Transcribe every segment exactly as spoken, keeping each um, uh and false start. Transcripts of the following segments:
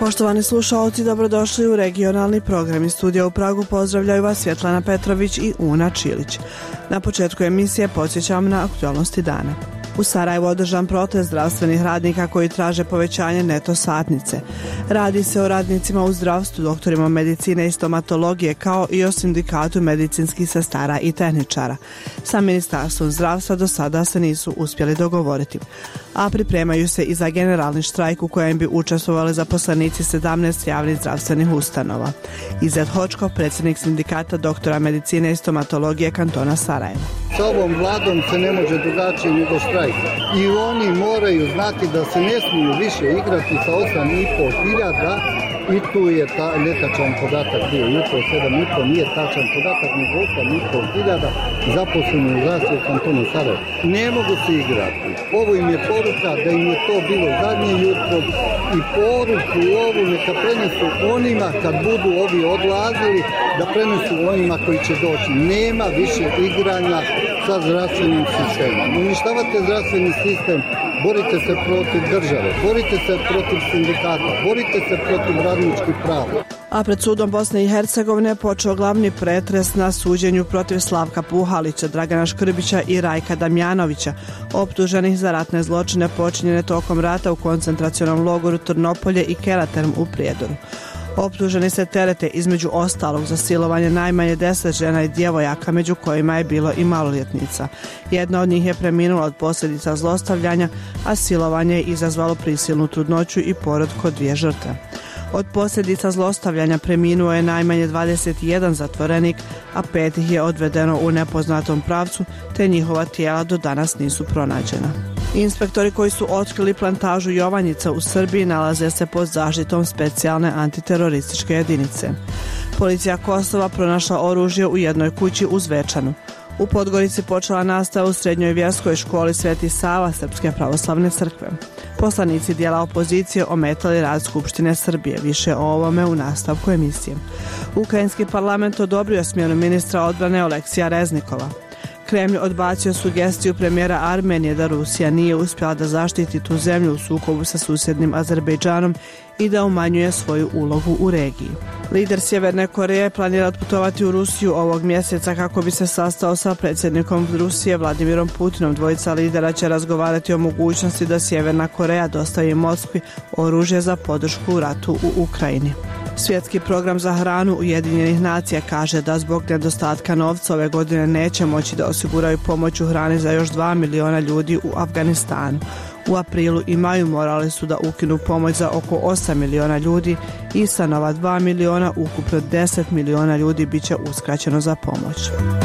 Poštovani slušalci, dobrodošli u regionalni program. Iz studija u Pragu pozdravljaju vas Svjetlana Petrović i Una Čilić. Na početku emisije podsjećam na aktualnosti dana. U Sarajevu održan protest zdravstvenih radnika koji traže povećanje neto satnice. Radi se o radnicima u zdravstvu, doktorima medicine i stomatologije, kao i o sindikatu medicinskih sestara i tehničara. Sa Ministarstvom zdravstva do sada se nisu uspjeli dogovoriti, a pripremaju se i za generalni štrajk u kojem bi učestvovali zaposlenici sedamnaest javnih zdravstvenih ustanova. Izet Hočkov, predsjednik sindikata doktora medicine i stomatologije kantona Sarajevo. S ovom vladom se ne može drugačije nego štrajk. I oni moraju znati da se ne smiju više igrati sa osam i pol hiljada i tu je ta netačan podatak bio i po sedam i pol, nije tačan podatak nego osam i pol hiljada zaposlenih u zdravstvu kantona Sarajevo. Ne mogu se igrati. Ovo im je poruka da im je to bilo zadnje jutro i poruku ovu neka prenesu onima kad budu ovi odlazili, da prenesu onima koji će doći. Nema više igranja sa zdravstvenim sistemom. Uništavate zdravstveni sistem, borite se protiv države, borite se protiv sindikata, borite se protiv radničkih prava. A pred sudom Bosne i Hercegovine počeo glavni pretres na suđenju protiv Slavka Puhalića, Dragana Škrbića i Rajka Damjanovića, optuženih za ratne zločine počinjene tokom rata u koncentracionom logoru Trnopolje i Kelaterm u Prijedoru. Optuženi se terete između ostalog za silovanje najmanje deset žena i djevojaka, među kojima je bilo i maloljetnica. Jedna od njih je preminula od posljedica zlostavljanja, a silovanje je izazvalo prisilnu trudnoću i porod kod dvije žrtve. Od posljedica zlostavljanja preminuo je najmanje dvadeset jedan zatvorenik, a pet ih je odvedeno u nepoznatom pravcu, te njihova tijela do danas nisu pronađena. Inspektori koji su otkrili plantažu Jovanjica u Srbiji nalaze se pod zaštitom specijalne antiterorističke jedinice. Policija Kosova pronašla oružje u jednoj kući u Zvečanu. U Podgorici počela nastava u srednjoj vjerskoj školi Sveti Sava Srpske pravoslavne crkve. Poslanici dijela opozicije ometali rad Skupštine Srbije. Više o ovome u nastavku emisije. Ukrajinski parlament odobrio smjenu ministra odbrane Oleksija Reznikova. Kremlj odbacio sugestiju premijera Armenije da Rusija nije uspjela da zaštiti tu zemlju u sukobu sa susjednim Azerbejdžanom i da umanjuje svoju ulogu u regiji. Lider Sjeverne Koreje planira otputovati u Rusiju ovog mjeseca kako bi se sastao sa predsjednikom Rusije Vladimirom Putinom. Dvojica lidera će razgovarati o mogućnosti da Sjeverna Koreja dostavi Moskvi oružje za podršku u ratu u Ukrajini. Svjetski program za hranu Ujedinjenih nacija kaže da zbog nedostatka novca ove godine neće moći da osiguraju pomoć u hrani za još dva miliona ljudi u Afganistanu. U aprilu i maju morali su da ukinu pomoć za oko osam miliona ljudi i sa nova dva miliona ukupno deset miliona ljudi bit će uskraćeno za pomoć.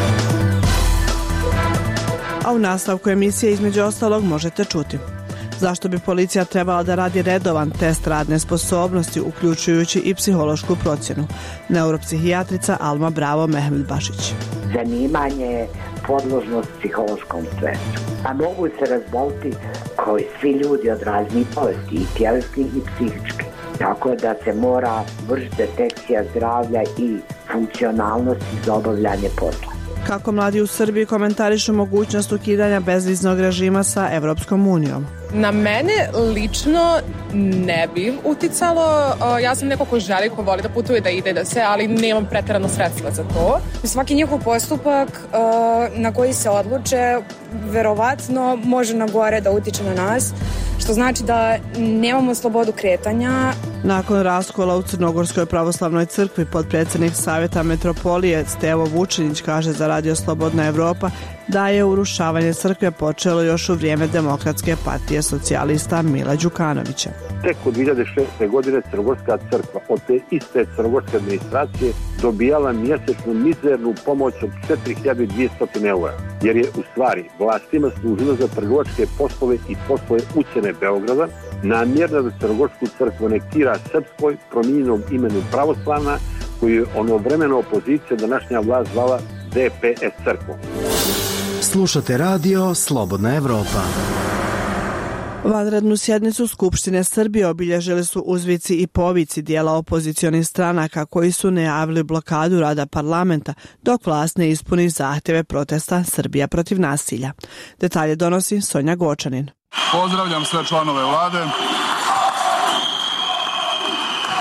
A u nastavku emisije između ostalog možete čuti: zašto bi policija trebala da radi redovan test radne sposobnosti, uključujući i psihološku procjenu? Neuropsihijatrica Alma Bravo Mehmed-Bašić. Zanimanje podložnost psihološkom stresu. A mogu se razboliti kao svi ljudi od raznih bolesti, i tjelesnih i psihičkih. Tako da se mora vršiti detekcija zdravlja i funkcionalnosti za obavljanje posla. Kako mladi u Srbiji komentarišu mogućnost ukidanja bezviznog režima sa Evropskom unijom? Na mene lično ne bi uticalo. Ja sam neko ko želi, ko voli da putuje, da ide, da se, ali nemam pretjerano sredstva za to. Svaki njihov postupak na koji se odluče verovatno može na gore da utiče na nas, što znači da nemamo slobodu kretanja. Nakon raskola u Crnogorskoj pravoslavnoj crkvi, potpredsjednik Savjeta metropolije Stevo Vučinić kaže za Radio Slobodna Evropa da je urušavanje crkve počelo još u vrijeme Demokratske partije socijalista Mila Đukanovića. Tek od dvije hiljade šeste. godine Crnogorska crkva od te iste crnogorske administracije dobijala mjesečnu mizernu pomoć od četiri hiljade dvjesto eura, jer je u stvari vlastima služila za trgovačke poslove i poslove ucjene Beograda, namjerna da Crnogorsku crkvu anektira srpskoj promijenjenom imenu pravoslavna, koju je onovremeno opozicija današnja vlast zvala D P S crkvom. Slušate radio Slobodna Evropa. Vanrednu sjednicu Skupštine Srbije obilježili su uzvici i povici dijela opozicionih stranaka koji su najavili blokadu rada parlamenta dok vlast ne ispuni zahtjeve protesta Srbija protiv nasilja. Detalje donosi Sonja Gočanin. Pozdravljam sve članove vlade.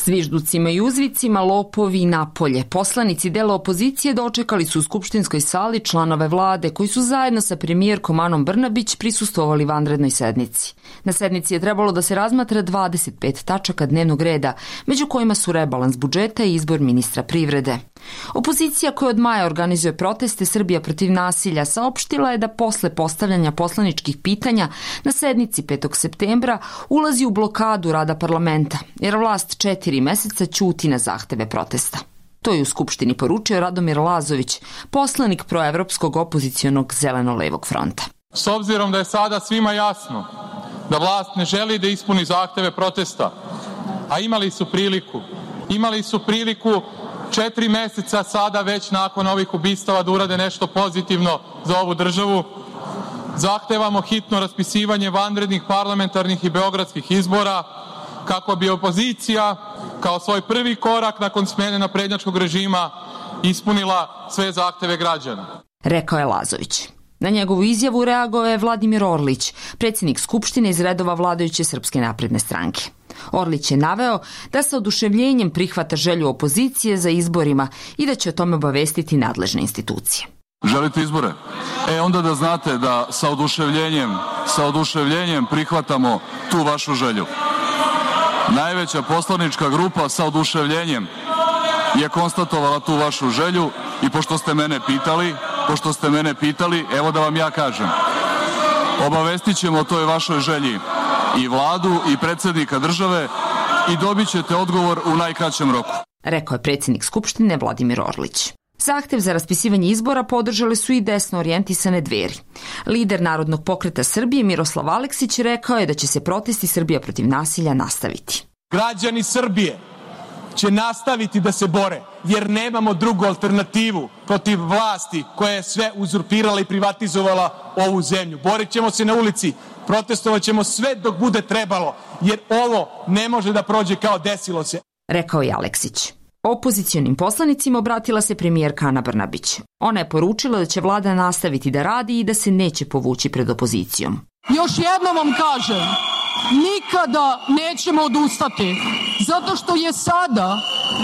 S vižducima i uzvicima lopovi napolje. Poslanici dela opozicije dočekali su u skupštinskoj sali članove vlade koji su zajedno sa premijerkom Anom Brnabić prisustvovali vanrednoj sednici. Na sednici je trebalo da se razmatra dvadeset pet tačaka dnevnog reda, među kojima su rebalans budžeta i izbor ministra privrede. Opozicija koja od maja organizuje proteste Srbija protiv nasilja saopštila je da posle postavljanja poslaničkih pitanja na sednici petog septembra ulazi u blokadu rada parlamenta, jer vlast četiri meseca ćuti na zahteve protesta. To je u Skupštini poručio Radomir Lazović, poslanik proevropskog opozicionog Zeleno-levog fronta. S obzirom da je sada svima jasno da vlast ne želi da ispuni zahteve protesta, a imali su priliku, imali su priliku četiri meseca sada već nakon ovih ubistava da urade nešto pozitivno za ovu državu, zahtevamo hitno raspisivanje vanrednih parlamentarnih i beogradskih izbora kako bi opozicija kao svoj prvi korak nakon smene naprednjačkog režima ispunila sve zahteve građana. Rekao je Lazović. Na njegovu izjavu reagovao je Vladimir Orlić, predsjednik Skupštine iz redova vladajuće Srpske napredne stranke. Orlić je naveo da sa oduševljenjem prihvata želju opozicije za izborima i da će o tome obavestiti nadležne institucije. Želite izbore? E onda da znate da sa oduševljenjem, sa oduševljenjem prihvatamo tu vašu želju. Najveća poslanička grupa sa oduševljenjem je konstatovala tu vašu želju i pošto ste mene pitali, pošto ste mene pitali, evo da vam ja kažem. Obavestit ćemo o toj vašoj želji i vladu i predsjednika države i dobit ćete odgovor u najkraćem roku. Rekao je predsjednik Skupštine Vladimir Orlić. Zahtev za raspisivanje izbora podržale su i desno orijentisane Dveri. Lider Narodnog pokreta Srbije Miroslav Aleksić rekao je da će se protesti Srbija protiv nasilja nastaviti. Građani Srbije će nastaviti da se bore, jer nemamo drugu alternativu protiv vlasti koja je sve uzurpirala i privatizovala ovu zemlju. Borit ćemo se na ulici, protestovat ćemo sve dok bude trebalo, jer ovo ne može da prođe kao desilo se. Rekao je Aleksić. Opozicionim poslanicima obratila se premijerka Ana Brnabić. Ona je poručila da će vlada nastaviti da radi i da se neće povući pred opozicijom. Još jednom vam kažem, nikada nećemo odustati, zato što je sada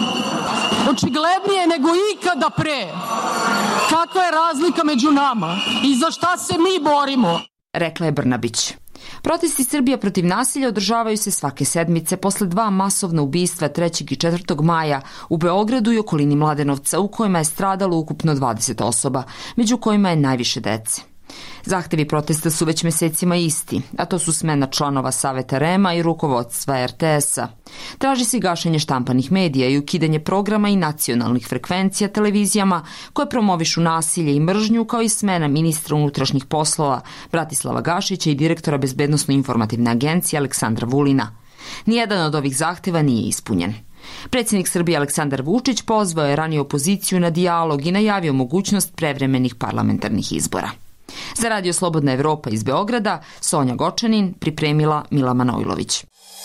očiglednije nego ikada pre kakva je razlika među nama i za šta se mi borimo. Rekla je Brnabić. Protesti Srbija protiv nasilja održavaju se svake sedmice posle dva masovna ubistva trećeg i četvrtog maja u Beogradu i okolini Mladenovca, u kojima je stradalo ukupno dvadeset osoba, među kojima je najviše dece. Zahtevi protesta su već mesecima isti, a to su smena članova Saveta R E M-a i rukovodstva R T S-a. Traži se gašenje štampanih medija i ukidanje programa i nacionalnih frekvencija televizijama koje promovišu nasilje i mržnju, kao i smena ministra unutrašnjih poslova Bratislava Gašića i direktora Bezbednosno-informativne agencije Aleksandra Vulina. Nijedan od ovih zahteva nije ispunjen. Predsjednik Srbije Aleksandar Vučić pozvao je ranije opoziciju na dijalog i najavio mogućnost prevremenih parlamentarnih izbora. Za Radio Slobodna Evropa iz Beograda, Sonja Gočanin, pripremila Mila Manojlović.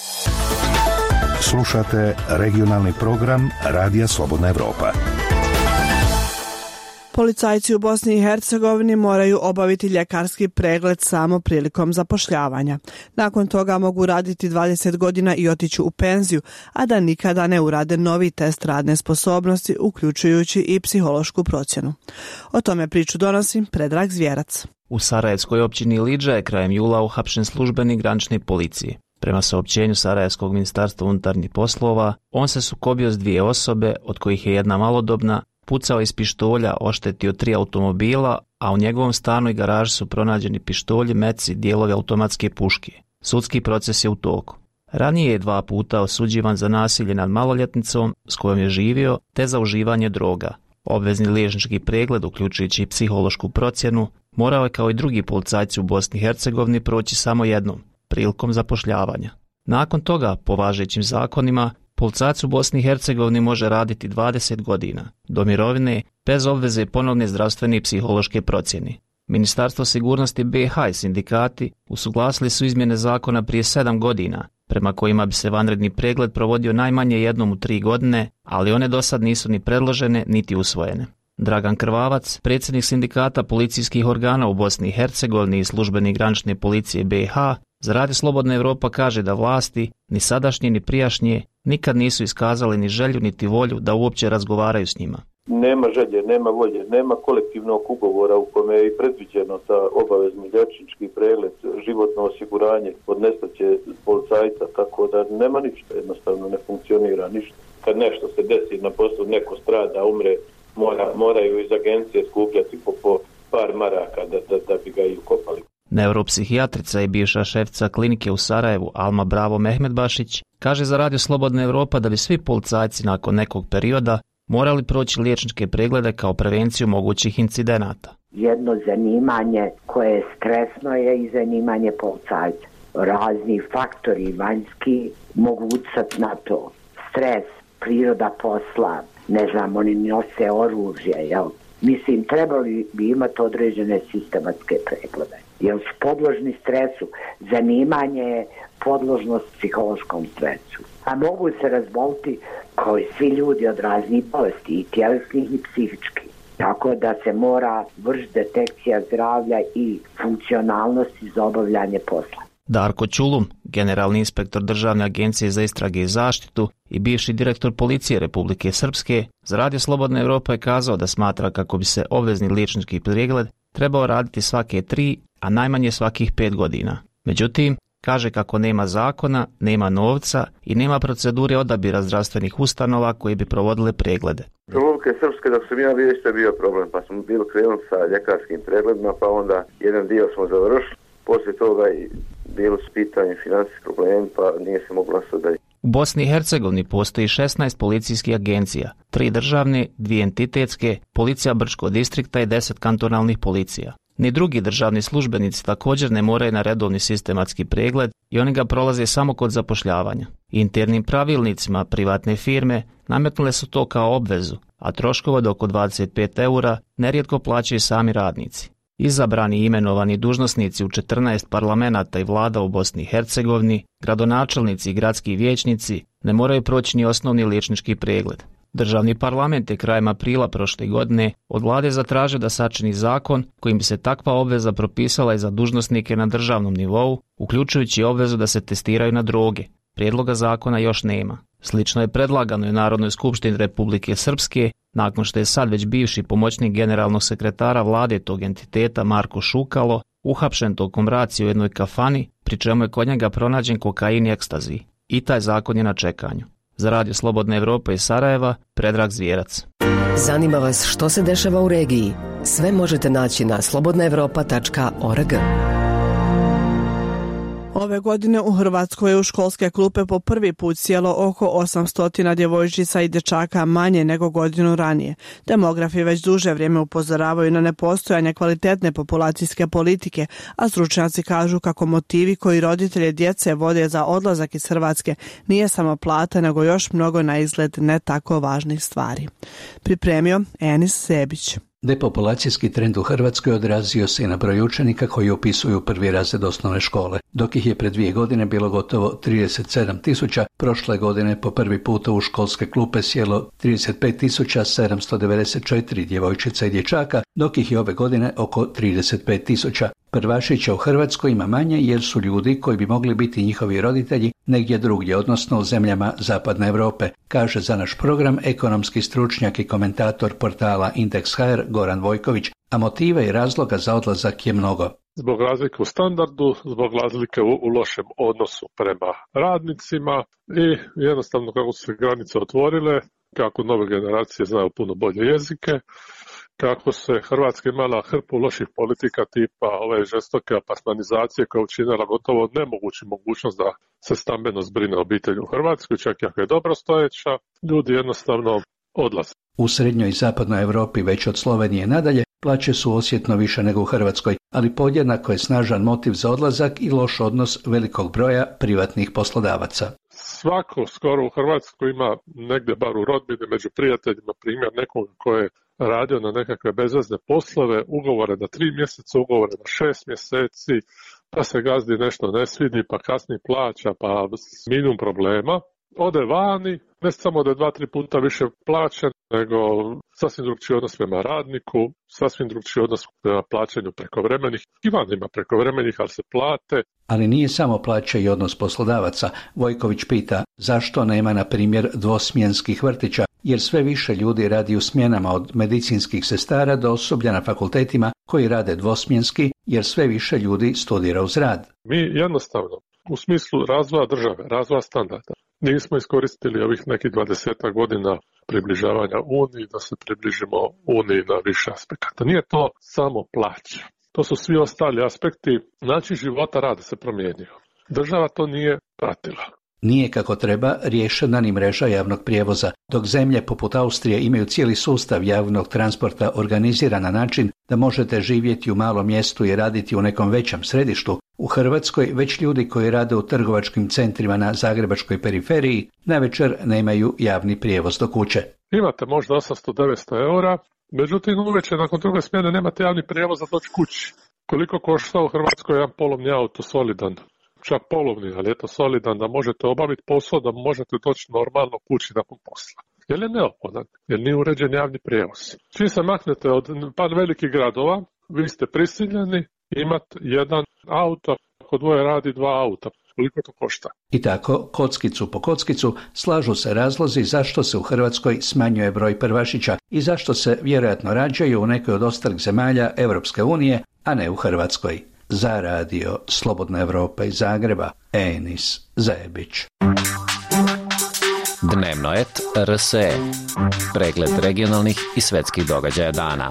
Slušate regionalni program Radija Slobodna Evropa. Policajci u Bosni i Hercegovini moraju obaviti ljekarski pregled samo prilikom zapošljavanja. Nakon toga mogu raditi dvadeset godina i otići u penziju, a da nikada ne urade novi test radne sposobnosti, uključujući i psihološku procjenu. O tome priču donosi Predrag Zvjerac. U Sarajevskoj općini Lidža je krajem jula uhapšen službenik granične policije. Prema saopćenju Sarajevskog ministarstva unutarnjih poslova, on se sukobio s dvije osobe, od kojih je jedna malodobna, pucao iz pištolja, oštetio tri automobila, a u njegovom stanu i garaži su pronađeni pištolji, meci, dijelovi automatske puške. Sudski proces je u toku. Ranije je dva puta osuđivan za nasilje nad maloljetnicom s kojom je živio, te za uživanje droga. Obvezni liječnički pregled, uključujući i psihološku procjenu, morao je kao i drugi policajci u Bosni i Hercegovini proći samo jednom, prilikom zapošljavanja. Nakon toga, po važećim zakonima, policajac u Bosni i Hercegovini može raditi dvadeset godina, do mirovine, bez obveze ponovne zdravstvene i psihološke procjene. Ministarstvo sigurnosti B iH i sindikati usuglasili su izmjene zakona prije sedam godina, prema kojima bi se vanredni pregled provodio najmanje jednom u tri godine, ali one do sad nisu ni predložene niti usvojene. Dragan Krvavac, predsjednik sindikata policijskih organa u Bosni i Hercegovini i službenik granične policije B iH, Za Radio Slobodna Evropa kaže da vlasti, ni sadašnje ni prijašnje, nikad nisu iskazali ni želju niti volju da uopće razgovaraju s njima. Nema želje, nema volje, nema kolektivnog ugovora u kome je i predviđeno da obavezni liječnički pregled, životno osiguranje od nestaće policajca, tako da nema ništa, jednostavno ne funkcionira ništa. Kad nešto se desi na poslu, neko strada, umre, mora, moraju iz agencije skupljati po, po par maraka da, da, da bi ga i ukopali. Neuropsihijatrica i bivša šefica klinike u Sarajevu Alma Bravo Mehmedbašić kaže za Radio Slobodna Evropa da bi svi policajci nakon nekog perioda morali proći liječničke preglede kao prevenciju mogućih incidenata. Jedno zanimanje koje je stresno je i zanimanje policajca. Razni faktori vanjski mogu utjecati na to. Stres, priroda posla, ne znam, oni nose oružje, jel? Mislim, trebali bi imati određene sistematske preglede. Jer su podložni stresu, zanimanje je podložnost psihološkom stresu. A mogu se razboliti kao i svi ljudi od raznih bolesti, i tjelesnih i psihičkih. Tako da se mora vršiti detekcija zdravlja i funkcionalnosti za obavljanje posla. Darko Čulum, generalni inspektor Državne agencije za istrage i zaštitu i bivši direktor policije Republike Srpske, za Radio Slobodna Evropa je kazao da smatra kako bi se obvezni liječnički pregled trebao raditi svake tri, a najmanje svakih pet godina. Međutim, kaže kako nema zakona, nema novca i nema procedure odabira zdravstvenih ustanova koji bi provodile preglede. Republike Srpske dok sam ja bio isto je bio problem, pa smo bili krenuli sa ljekarskim pregledima, pa onda jedan dio smo završili, poslije toga i bilo s pitanjem financijskih problema, pa nije se moglo nastaviti. U Bosni i Hercegovini postoji šesnaest policijskih agencija, tri državne, dvije entitetske, policija Brčkog distrikta i deset kantonalnih policija. Ni drugi državni službenici također ne moraju na redovni sistematski pregled i oni ga prolaze samo kod zapošljavanja. Internim pravilnicima privatne firme nametnule su to kao obvezu, a troškova do oko dvadeset pet eura nerijetko plaćaju sami radnici. Izabrani i imenovani dužnosnici u četrnaest parlamenata i vlada u Bosni i Hercegovini, gradonačelnici i gradski vijećnici ne moraju proći ni osnovni liječnički pregled. Državni parlament je krajem aprila prošle godine od vlade zatražio da sačini zakon kojim bi se takva obveza propisala i za dužnosnike na državnom nivou, uključujući obvezu da se testiraju na droge. Prijedloga zakona još nema. Slično je predlagano i Narodnoj skupštini Republike Srpske, nakon što je sad već bivši pomoćnik generalnog sekretara vlade tog entiteta Marko Šukalo uhapšen tokom racije u jednoj kafani, pri čemu je kod njega pronađen kokain i ekstazi. I taj zakon je na čekanju. Za Radio Slobodna Evropa iz Sarajeva, Predrag Zvijerac. Zanima vas što se dešava u regiji? Sve možete naći na slobodna evropa tačka org. Ove godine u Hrvatskoj je u školske klupe po prvi put sjelo oko osamsto djevojčica i dječaka manje nego godinu ranije. Demografi već duže vrijeme upozoravaju na nepostojanje kvalitetne populacijske politike, a stručnjaci kažu kako motivi koji roditelje djece vode za odlazak iz Hrvatske nije samo plata, nego još mnogo na izgled ne tako važnih stvari. Pripremio Enis Sebić. Depopulacijski trend u Hrvatskoj odrazio se i na broj učenika koji upisuju prvi razred osnovne škole. Dok ih je pred dvije godine bilo gotovo trideset sedam tisuća, prošle godine po prvi puta u školske klupe sjelo trideset pet tisuća sedamsto devedeset četiri djevojčica i dječaka, dok ih je ove godine oko trideset pet tisuća. Prvašića u Hrvatskoj ima manje jer su ljudi koji bi mogli biti njihovi roditelji negdje drugdje, odnosno u zemljama Zapadne Europe, kaže za naš program ekonomski stručnjak i komentator portala Indeks ha er Goran Vojković, a motive i razloga za odlazak je mnogo. Zbog razlike u standardu, zbog razlike u, u lošem odnosu prema radnicima i jednostavno kako su se granice otvorile, kako nove generacije znaju puno bolje jezike, kako se Hrvatska imala hrpu loših politika tipa ove žestoke apartmanizacije koja je učinila gotovo nemogući mogućnost da se stambeno zbrine obitelj u Hrvatskoj, čak i ako je dobro stojeća, ljudi jednostavno odlaze. U srednjoj i zapadnoj Europi već od Slovenije nadalje plaće su osjetno više nego u Hrvatskoj, ali podjednako je snažan motiv za odlazak i loš odnos velikog broja privatnih poslodavaca. Svako skoro u Hrvatskoj ima negdje bar u rodbini među prijateljima primjer nekoga koje je radio na nekakve bezvezne poslove, ugovore na tri mjeseca, ugovore na šest mjeseci, pa se gazdi nešto ne svidi, pa kasni plaća, pa minimum problema. ode vani, ne samo da je dva, tri puta više plaćen, nego sasvim drugčiji odnos prema radniku, sasvim drugčiji odnos prema plaćanju prekovremenih. I van ima prekovremenih, ali se plate. Ali nije samo plaća i odnos poslodavaca. Vojković pita zašto nema, na primjer, dvosmjenskih vrtića, jer sve više ljudi radi u smjenama, od medicinskih sestara do osoblja na fakultetima koji rade dvosmjenski, jer sve više ljudi studira uz rad. Mi jednostavno, u smislu razvoja države, razvoja standarda, nismo iskoristili ovih nekih dvadesetak godina približavanja Uniji da se približimo Uniji na više aspekata. Nije to samo plaća. To su svi ostali aspekti. Način života rada se promijenio. Država to nije pratila. Nije kako treba riješena ni mreža javnog prijevoza, dok zemlje poput Austrije imaju cijeli sustav javnog transporta organiziran na način da možete živjeti u malom mjestu i raditi u nekom većem središtu. U Hrvatskoj već ljudi koji rade u trgovačkim centrima na zagrebačkoj periferiji navečer nemaju javni prijevoz do kuće. Imate možda osamsto do devetsto eura, međutim uvečer nakon druge smjene nemate javni prijevoz za doći kući. Koliko košta u Hrvatskoj jedan polovni auto solidan? Čak polovni, ali je to solidan da možete obaviti posao, da možete doći normalno kući nakon posla. Jer je neophodan, jer nije uređen javni prijevoz. Čim se maknete od par velikih gradova, vi ste prisiljeni imati jedan auto, ako dvoje radi dva auta. Koliko to košta? I tako, kockicu po kockicu, slažu se razlozi zašto se u Hrvatskoj smanjuje broj prvašića i zašto se vjerojatno rađaju u nekoj od ostalih zemalja Europske unije, a ne u Hrvatskoj. Za radio Slobodna Evropa iz Zagreba, Enis Zajebić. Dnevno et R S E. Pregled regionalnih i svetskih događaja dana.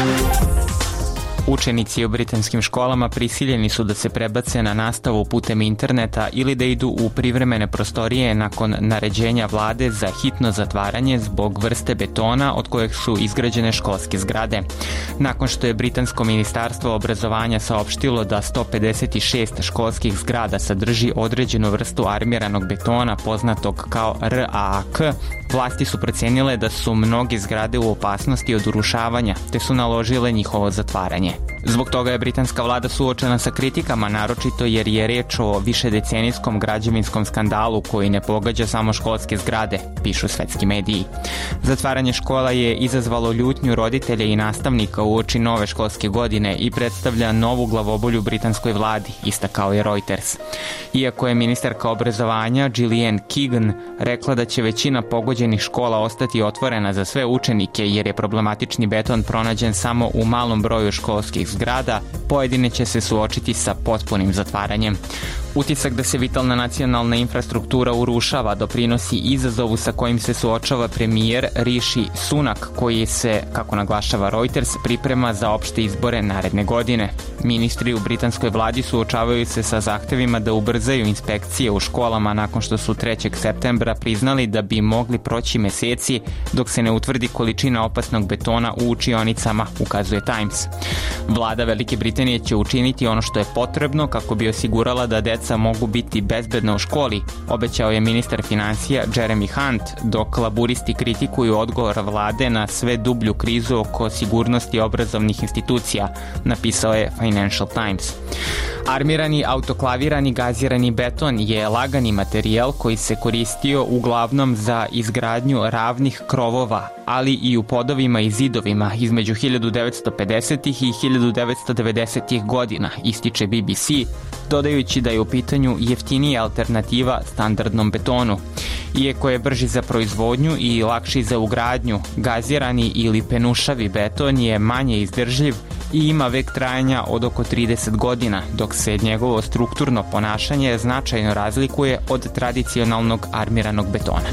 Učenici u britanskim školama prisiljeni su da se prebace na nastavu putem interneta ili da idu u privremene prostorije nakon naređenja vlade za hitno zatvaranje zbog vrste betona od kojeg su izgrađene školske zgrade. Nakon što je britansko ministarstvo obrazovanja saopštilo da sto pedeset šest školskih zgrada sadrži određenu vrstu armiranog betona poznatog kao R A A K, vlasti su procenile da su mnoge zgrade u opasnosti od urušavanja, te su naložile njihovo zatvaranje. Zbog toga je britanska vlada suočena sa kritikama, naročito jer je reč o višedecenijskom građevinskom skandalu koji ne pogađa samo školske zgrade, pišu svetski mediji. Zatvaranje škola je izazvalo ljutnju roditelja i nastavnika uoči nove školske godine i predstavlja novu glavobolju britanskoj vladi, istakao je Reuters. Iako je ministarka obrazovanja Gillian Keegan rekla da će većina pogođenih škola ostati otvorena za sve učenike jer je problematični beton pronađen samo u malom broju školskih zgrada, pojedine će se suočiti sa potpunim zatvaranjem. Utisak da se vitalna nacionalna infrastruktura urušava doprinosi izazovu sa kojim se suočava premijer Rishi Sunak, koji se, kako naglašava Reuters, priprema za opšte izbore naredne godine. Ministri u britanskoj vladi suočavaju se sa zahtevima da ubrzaju inspekcije u školama nakon što su trećeg septembra priznali da bi mogli proći meseci dok se ne utvrdi količina opasnog betona u učionicama, ukazuje Times. Vlada Velike Britanije će učiniti ono što je potrebno kako bi osigurala da deca mogu biti bezbedna u školi, obećao je ministar financija Jeremy Hunt, dok laburisti kritikuju odgovor vlade na sve dublju krizu oko sigurnosti obrazovnih institucija, napisao je Financial Times. Armirani autoklavirani gazirani beton je lagani materijal koji se koristio uglavnom za izgradnju ravnih krovova, ali i u podovima i zidovima između hiljadu devetsto pedesetih i hiljadu devetsto devedesetih godina, ističe B B C, dodajući da je u pitanju jeftinija alternativa standardnom betonu. Iako je brži za proizvodnju i lakši za ugradnju, gazirani ili penušavi beton je manje izdržljiv i ima vek trajanja od oko trideset godina, dok se njegovo strukturno ponašanje značajno razlikuje od tradicionalnog armiranog betona.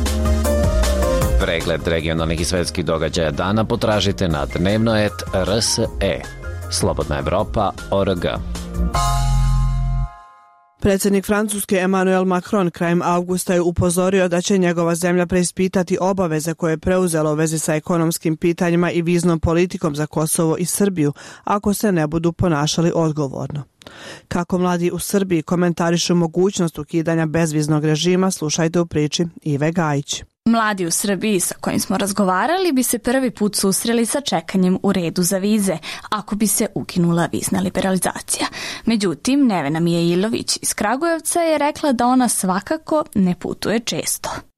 Pregled regionalnih i svetskih događaja dana potražite na dnevno et R S E. Slobodna Evropa O R G. Predsjednik Francuske Emmanuel Macron krajem avgusta je upozorio da će njegova zemlja preispitati obaveze koje je preuzela u vezi sa ekonomskim pitanjima i viznom politikom za Kosovo i Srbiju ako se ne budu ponašali odgovorno. Kako mladi u Srbiji komentarišu mogućnost ukidanja bezviznog režima, slušajte u priči Ive Gajić. Mladi u Srbiji sa kojim smo razgovarali bi se prvi put susreli sa čekanjem u redu za vize, ako bi se ukinula vizna liberalizacija. Međutim, Nevena Mijailović iz Kragujevca je rekla da ona svakako ne putuje često.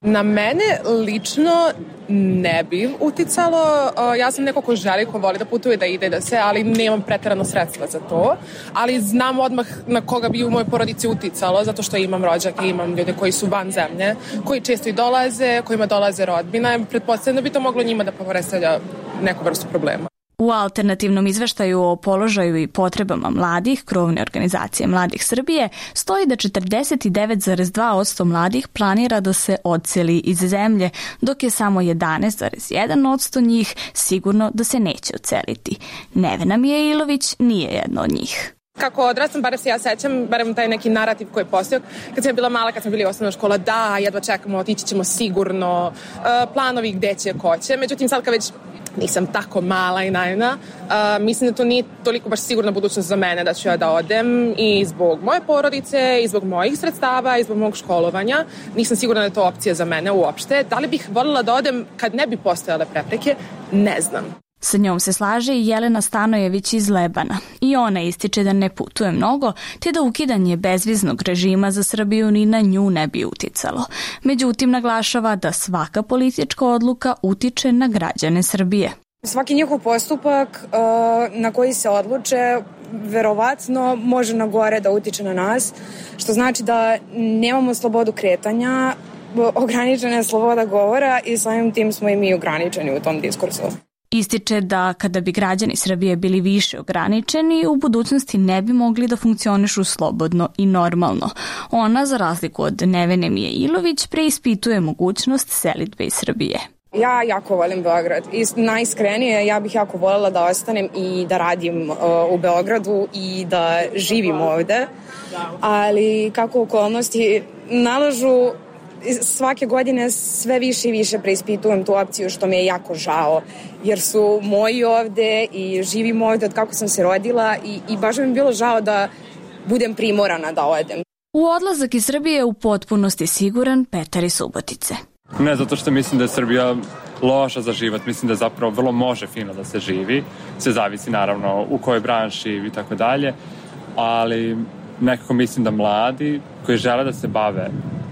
Na mene lično ne bi uticalo. Ja sam neko ko želi, ko voli da putuje, da ide, da se, ali nemam preterano sredstva za to. Ali znam odmah na koga bi u mojoj porodici uticalo, zato što imam rođake, imam ljude koji su van zemlje, koji često i dolaze, kojima dolaze rodbina. Pretpostavljam da bi to moglo njima da predstavlja neku vrstu problema. U alternativnom izveštaju o položaju i potrebama mladih, krovne organizacije Mladih Srbije, stoji da četrdeset devet zarez dva posto mladih planira da se odseli iz zemlje, dok je samo jedanaest zarez jedan posto njih sigurno da se neće odseliti. Nevena Mijailović nije jedna od njih. Kako odrastam, barem se ja sećam, barem taj neki narativ koji je postojao, kad sam bila mala, kad sam bili osnovna škola, da, jedva čekamo, otići ćemo sigurno, planovi gde će, ko će. Međutim, sad kad već nisam tako mala i naivna, mislim da to nije toliko baš sigurna budućnost za mene da ću ja da odem i zbog moje porodice, i zbog mojih sredstava, i zbog mog školovanja. Nisam sigurna da je to opcija za mene uopšte. Da li bih voljela da odem kad ne bi postojale prepreke? Ne znam. Sa njom se slaže i Jelena Stanojević iz Lebana. I ona ističe da ne putuje mnogo, te da ukidanje bezviznog režima za Srbiju ni na nju ne bi uticalo. Međutim, naglašava da svaka politička odluka utiče na građane Srbije. Svaki njihov postupak uh, na koji se odluče verovatno može na gore da utiče na nas, što znači da nemamo slobodu kretanja, ograničena je sloboda govora i samim tim smo i mi ograničeni u tom diskursu. Ističe da kada bi građani Srbije bili više ograničeni, u budućnosti ne bi mogli da funkcionišu slobodno i normalno. Ona, za razliku od Nevene Mijailović, preispituje mogućnost selidbe iz Srbije. Ja jako volim Beograd i najiskrenije ja bih jako voljela da ostanem i da radim uh, u Beogradu i da živim ovde, ali kako okolnosti nalažu, svake godine sve više i više preispitujem tu opciju, što mi je jako žao, jer su moji ovde i živim ovde od kako sam se rodila i, i baš mi je bilo žao da budem primorana da odem. U odlazak iz Srbije je u potpunosti siguran Petar iz Subotice. Ne zato što mislim da je Srbija loša za život, mislim da zapravo vrlo može fino da se živi, sve zavisi naravno u kojoj branši i tako dalje, ali nekako mislim da mladi koji žele da se bave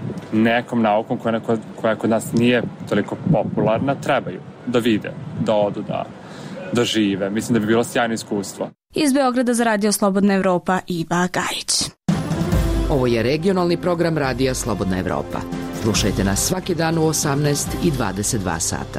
nekom naukom koja, neko, koja kod nas nije toliko popularna, trebaju da vide, da odu, da, da žive. Mislim da bi bilo sjajno iskustvo. Iz Beograda za Radio Slobodna Evropa, Iva Gajić. Ovo je regionalni program Radija Slobodna Evropa. Slušajte nas svaki dan u osamnaest i dvadeset dva sata.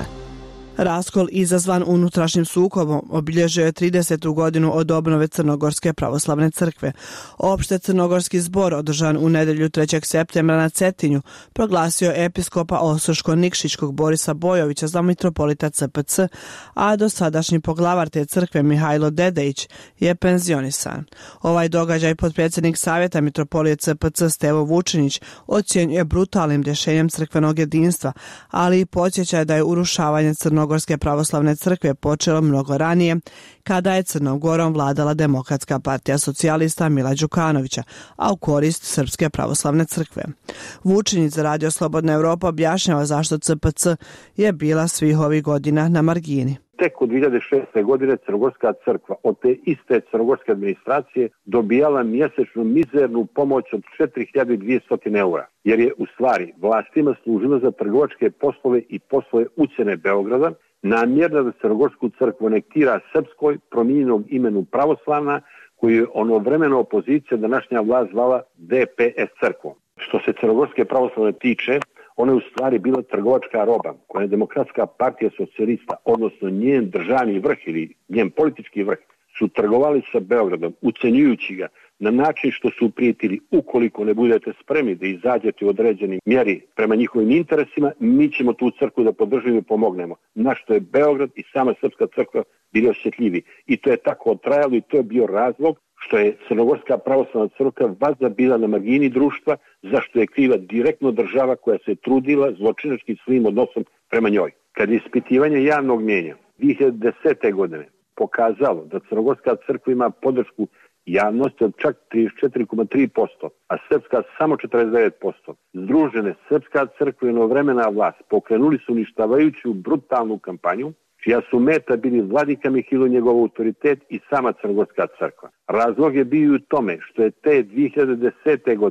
Raskol izazvan unutrašnjim sukobom obilježio je tridesetu godinu od obnove Crnogorske pravoslavne crkve. Opšte crnogorski zbor, održan u nedelju trećeg septembra na Cetinju, proglasio episkopa Osječko-Nikšićkog Borisa Bojovića za mitropolita C P C, a dosadašnji poglavar te crkve Mihajlo Dedejić je penzionisan. Ovaj događaj potpredsjednik Savjeta mitropolije C P C Stevo Vučinić ocjenjuje brutalnim rješenjem crkvenog jedinstva, ali i podsjeća da je urušavanje Crnogorske Crnogorske pravoslavne crkve počelo mnogo ranije, kada je Crnom Gorom vladala Demokratska partija socijalista Mila Đukanovića, a u korist Srpske pravoslavne crkve. Vučinić za Radio Slobodna Evropa objašnjava zašto C P C je bila svih ovih godina na margini. Tek u dvije hiljade šeste. godine Crnogorska crkva od te iste crnogorske administracije dobijala mjesečnu mizernu pomoć od četiri hiljade dvjesto eura, jer je u stvari vlastima služila za trgovačke poslove i poslove ucjene Beograda, namjerna da Crnogorsku crkvu anektira srpskoj promijenjenom imenu pravoslavna, koju je onovremeno opozicija današnja vlast zvala D P S crkvom. Što se Crnogorske pravoslavne tiče, ona je u stvari bila trgovačka roba koja je Demokratska partija socijalista, odnosno njen državni vrh ili njen politički vrh, su trgovali sa Beogradom, ucenjujući ga na način što su prijetili ukoliko ne budete spremni da izađete u određenim mjeri prema njihovim interesima, mi ćemo tu crkvu da podržimo i pomognemo. Na što je Beograd i sama Srpska crkva bili osjetljivi. I to je tako otrajalo i to je bio razlog što je Crnogorska pravoslavna crkva vazda bila na margini društva, zašto je kriva direktno država koja se trudila zločinačkim svojim odnosom prema njoj. Kad je ispitivanje javnog mjenja dvije hiljade desete. godine pokazalo da Crnogorska crkva ima podršku javnosti od čak trideset četiri zarez tri posto, a srpska samo četrdeset devet posto. Združene Srpska crkva i novovremena vlast pokrenuli su uništavajuću brutalnu kampanju, čija su meta bili vladika Mihajlo, njegov autoritet i sama Crnogorska crkva. Razlog je bio u tome što je te dvije hiljade desete. godine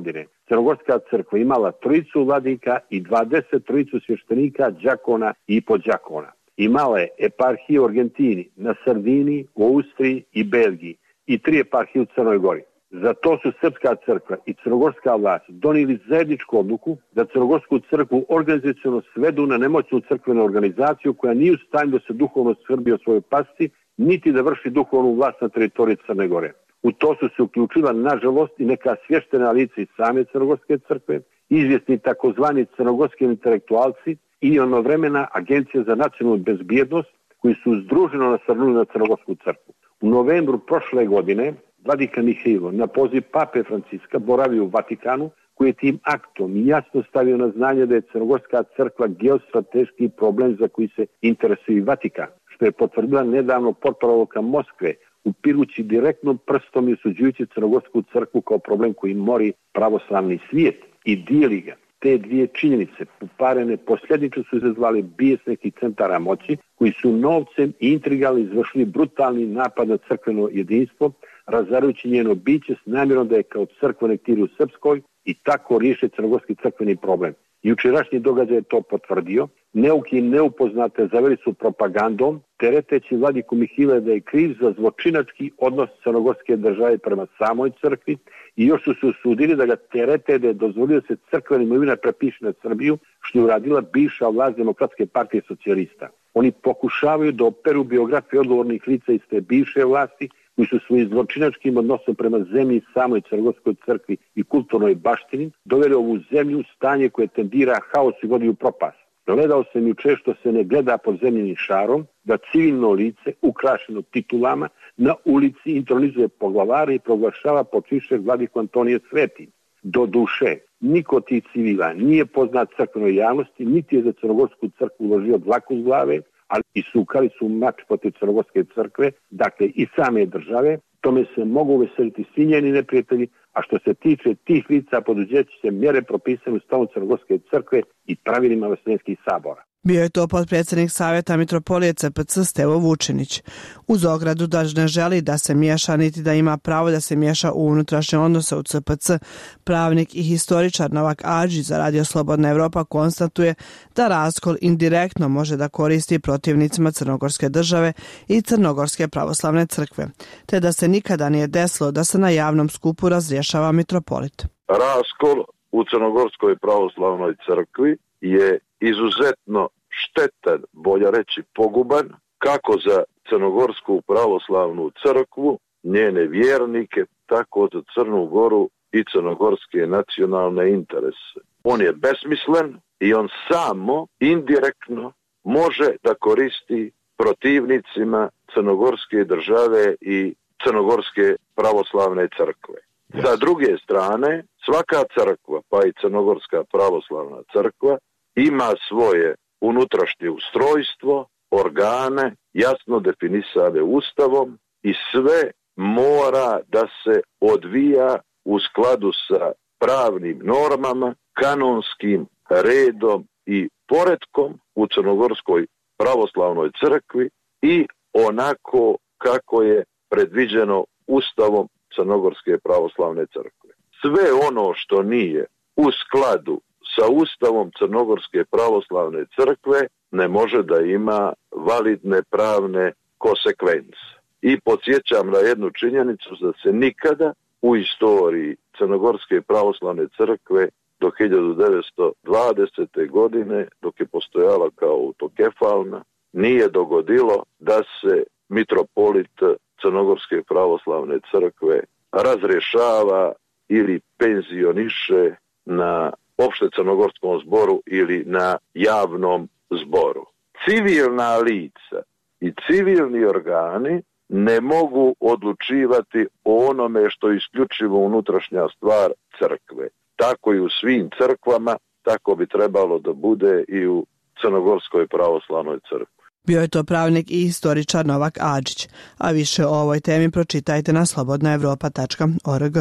Crnogorska crkva imala trojicu vladika i dvadeset trojicu svještenika, đakona i podđakona. Imala je eparhiju u Argentini, na Sardini, u Austriji i Belgiji i tri eparhije u Crnoj Gori. Za to su Srpska crkva i crnogorska vlast donijeli zajedničku odluku da Crnogorsku crkvu organizaciono svedu na nemoćnu crkvenu organizaciju koja nije u stanju da se duhovno skrbi o svojoj pasti, niti da vrši duhovnu vlast na teritoriji Crne Gore. U to su se uključila, nažalost, i neka svještena lica iz same Crnogorske crkve, izvjesni takozvani crnogorski intelektualci i ono vremena Agencija za nacionalnu bezbjednost koji su združeno nasrnuli na Crnogorsku crkvu. U novembru prošle godine vladika Mihajlo na poziv pape Franciska boravio u Vatikanu, koji je tim aktom jasno stavio na znanje da je Crnogorska crkva geostrateški problem za koji se interesuje i Vatikan, što je potvrdila nedavno portparolka Moskve, upirući direktnom prstom i osuđujući Crnogorsku crkvu kao problem koji mori pravoslavni svijet i dijeli ga. Te dvije činjenice poparene posljednično su izazvali bijes nekih centara moći koji su novcem i intrigama izvršili brutalni napad na crkveno jedinstvo, razarajući njeno biće s namjerom da je kao crkva nektiri u Srpskoj i tako riješi crnogorski crkveni problem. Jučerašnji događaj je to potvrdio. Neuki i neupoznate zaveli su propagandom, tereteći vladiku Mihajla da je kriv za zločinački odnos crnogorske države prema samoj crkvi i još su se usudili da ga terete da je dozvolio da se crkvena imovina prepiše na Srbiju, što je uradila bivša vlast Demokratske partije socijalista. Oni pokušavaju da operu biografije odgovornih lica iz te bivše vlasti koji su svojim zločinačkim odnosom prema zemlji i samoj Crnogorskoj crkvi i kulturnoj baštini doveli ovu zemlju u stanje koje tendira haos i vodi u propast. Gledao sam juče što se ne gleda pod zemljenim šarom, da civilno lice, ukrašeno titulama, na ulici intronizuje poglavare i proglašava počivšeg vladiku Antonija Sveti. Do duše, niko od tih civila nije poznat crkvenoj javnosti, niti je za Crnogorsku crkvu uložio dlaku s glave, ali i sukali su mač protiv Crnogorske crkve, dakle i same države. Tome se mogu veseliti svi njeni neprijatelji, a što se tiče tih lica poduzeće se mjere propisane u stavu Crnogorske crkve i pravilima Vaseljenskih sabora. Bio je to potpredsjednik Savjeta Mitropolije C P C Stevo Vučinić. Uz ogradu da ne želi da se miješa niti da ima pravo da se miješa u unutrašnje odnose u C P C, pravnik i historičar Novak Adžić za Radio Slobodna Evropa konstatuje da raskol indirektno može da koristi protivnicima Crnogorske države i Crnogorske pravoslavne crkve, te da se nikada nije desilo da se na javnom skupu razrješava mitropolit. Raskol u Crnogorskoj pravoslavnoj crkvi je izuzetno štetan, bolje reći poguban, kako za Crnogorsku pravoslavnu crkvu, njene vjernike, tako za Crnu Goru i crnogorske nacionalne interese. On je besmislen i on samo indirektno može da koristi protivnicima Crnogorske države i Crnogorske pravoslavne crkve. Sa druge strane, svaka crkva, pa i Crnogorska pravoslavna crkva, ima svoje unutrašnje ustrojstvo, organe, jasno definisane Ustavom i sve mora da se odvija u skladu sa pravnim normama, kanonskim redom i poretkom u Crnogorskoj pravoslavnoj crkvi i onako kako je predviđeno Ustavom Crnogorske pravoslavne crkve. Sve ono što nije u skladu sa Ustavom Crnogorske pravoslavne crkve ne može da ima validne pravne konsekvence. I podsjećam na jednu činjenicu da se nikada u istoriji Crnogorske pravoslavne crkve do hiljadu devetsto dvadesete. godine, dok je postojala kao autokefalna, nije dogodilo da se mitropolit Crnogorske pravoslavne crkve razrješava ili penzioniše na opšte crnogorskom zboru ili na javnom zboru. Civilna lica i civilni organi ne mogu odlučivati o onome što je isključivo unutrašnja stvar crkve. Tako i u svim crkvama, tako bi trebalo da bude i u Crnogorskoj pravoslavnoj crkvi. Bio je to pravnik i historičar Novak Adžić, a više o ovoj temi pročitajte na slobodna evropa tačka org.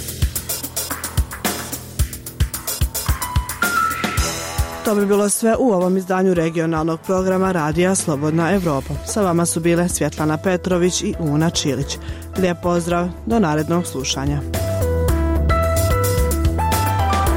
To bi bilo sve u ovom izdanju regionalnog programa Radija Slobodna Evropa. Sa vama su bile Svjetlana Petrović i Una Čilić. Lijep pozdrav, do narednog slušanja.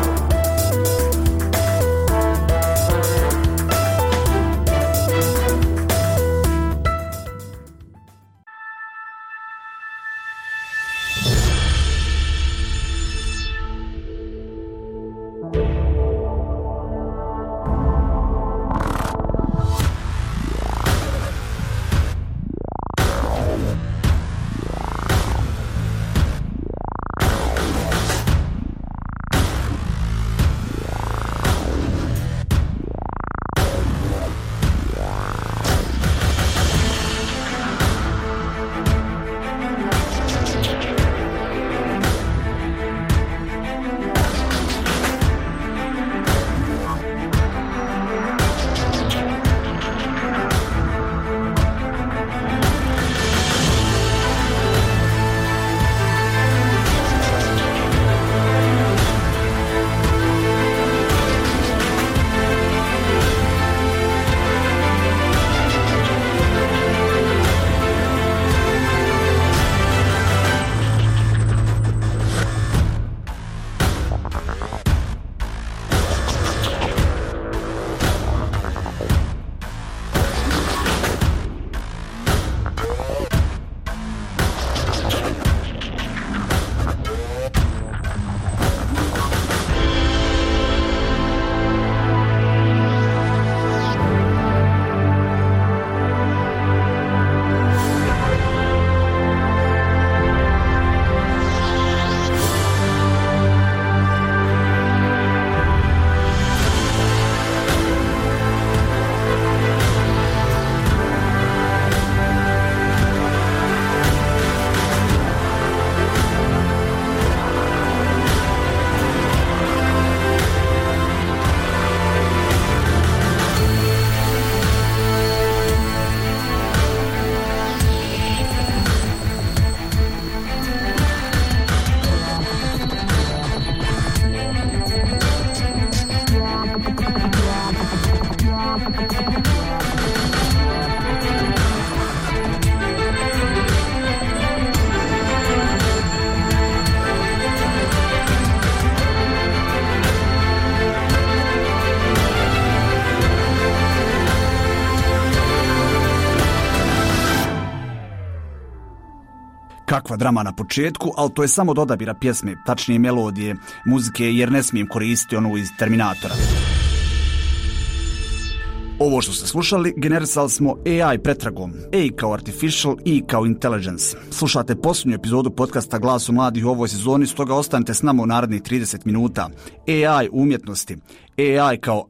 Kakva drama na početku, ali to je samo od odabira pjesme, tačnije melodije, muzike, jer ne smijem koristiti onu iz Terminatora. Ovo što ste slušali, generisali smo A I pretragom. A kao artificial, I kao intelligence. Slušate posljednju epizodu podcasta Glasu mladih u ovoj sezoni, stoga ostanite s nama u narednih trideset minuta. A I umjetnosti. A I kao...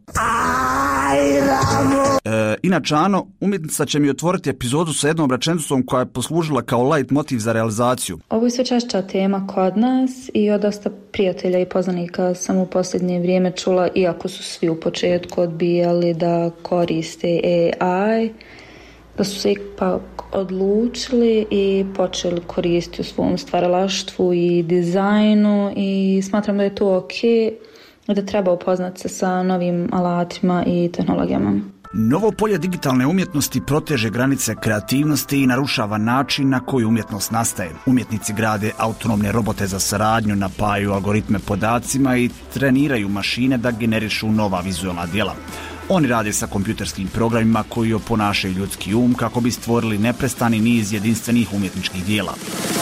E, inače, Ano, umjetnica će mi otvoriti epizodu sa jednom rečenicom koja je poslužila kao light motiv za realizaciju. Ovo je sve češća tema kod nas i od dosta prijatelja i poznanika sam u posljednje vrijeme čula, iako su svi u početku odbijali da koriste A I, da su se ipak odlučili i počeli koristiti u svom stvaralaštvu i dizajnu i smatram da je to ok, da treba upoznati se sa novim alatima i tehnologijama. Novo polje digitalne umjetnosti proteže granice kreativnosti i narušava način na koji umjetnost nastaje. Umjetnici grade autonomne robote za saradnju, napajaju algoritme podacima i treniraju mašine da generišu nova vizualna djela. Oni rade sa kompjuterskim programima koji oponašaju ljudski um kako bi stvorili neprestani niz jedinstvenih umjetničkih djela.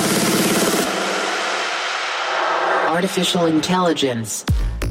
Artificial intelligence.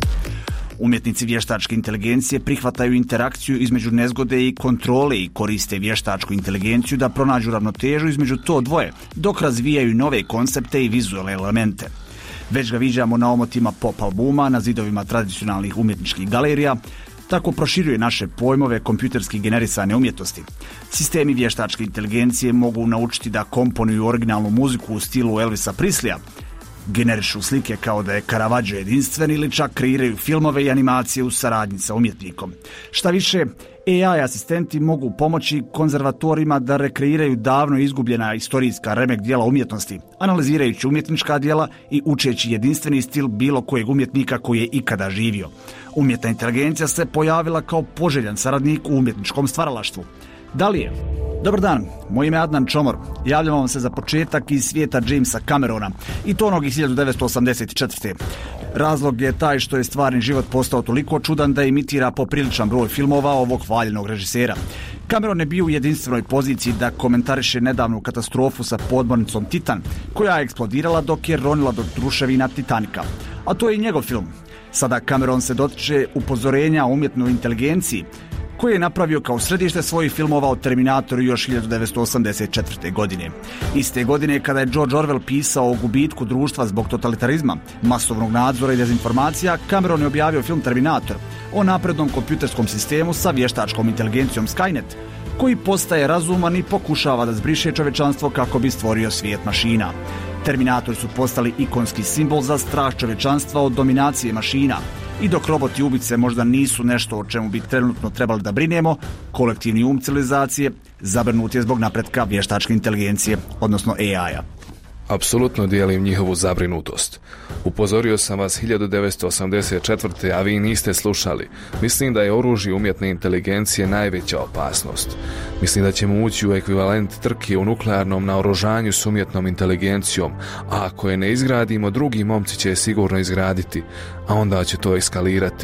Umjetnici vještačke inteligencije prihvataju interakciju između nezgode i kontrole i koriste vještačku inteligenciju da pronađu ravnotežu između to dvoje, dok razvijaju nove koncepte i vizualne elemente. Već ga viđamo na omotima pop albuma, na zidovima tradicionalnih umjetničkih galerija, tako proširuje naše pojmove kompjuterski generisane umjetnosti. Sistemi vještačke inteligencije mogu naučiti da komponuju originalnu muziku u stilu Elvisa Preslija, generišu slike kao da je Caravaggio jedinstven ili čak kreiraju filmove i animacije u saradnji sa umjetnikom. Šta više, A I asistenti mogu pomoći konzervatorima da rekreiraju davno izgubljena istorijska remek djela umjetnosti, analizirajući umjetnička djela i učeći jedinstveni stil bilo kojeg umjetnika koji je ikada živio. Umjetna inteligencija se pojavila kao poželjan saradnik u umjetničkom stvaralaštvu. Da li je? Dobar dan, moje ime je Adnan Čomor. Javljam vam se za početak iz svijeta Jamesa Camerona i to onog iz hiljadu devetsto osamdeset četvrte. Razlog je taj što je stvarni život postao toliko čudan da imitira popriličan broj filmova ovog hvaljenog režisera. Cameron je bio u jedinstvenoj poziciji da komentariše nedavnu katastrofu sa podmornicom Titan, koja je eksplodirala dok je ronila do ruševina Titanika. A to je i njegov film. Sada Cameron se dotiče upozorenja o umjetnoj inteligenciji, koji je napravio kao središte svojih filmova o Terminatoru još hiljadu devetsto osamdeset četvrte. godine. Iste godine kada je George Orwell pisao o gubitku društva zbog totalitarizma, masovnog nadzora i dezinformacija, Cameron je objavio film Terminator o naprednom kompjuterskom sistemu sa vještačkom inteligencijom Skynet, koji postaje razuman i pokušava da zbriše čovečanstvo kako bi stvorio svijet mašina. Terminatori su postali ikonski simbol za strah čovečanstva od dominacije mašina. I dok roboti ubice možda nisu nešto o čemu bi trenutno trebali da brinemo, kolektivni um civilizacije zabrinut je zbog napretka vještačke inteligencije, odnosno A I-a. Apsolutno dijelim njihovu zabrinutost. Upozorio sam vas hiljadu devetsto osamdeset četvrte. a vi niste slušali. Mislim da je oružje umjetne inteligencije najveća opasnost. Mislim da ćemo ući u ekvivalent trke u nuklearnom naoružanju s umjetnom inteligencijom, a ako je ne izgradimo, drugi momci će je sigurno izgraditi, a onda će to eskalirati.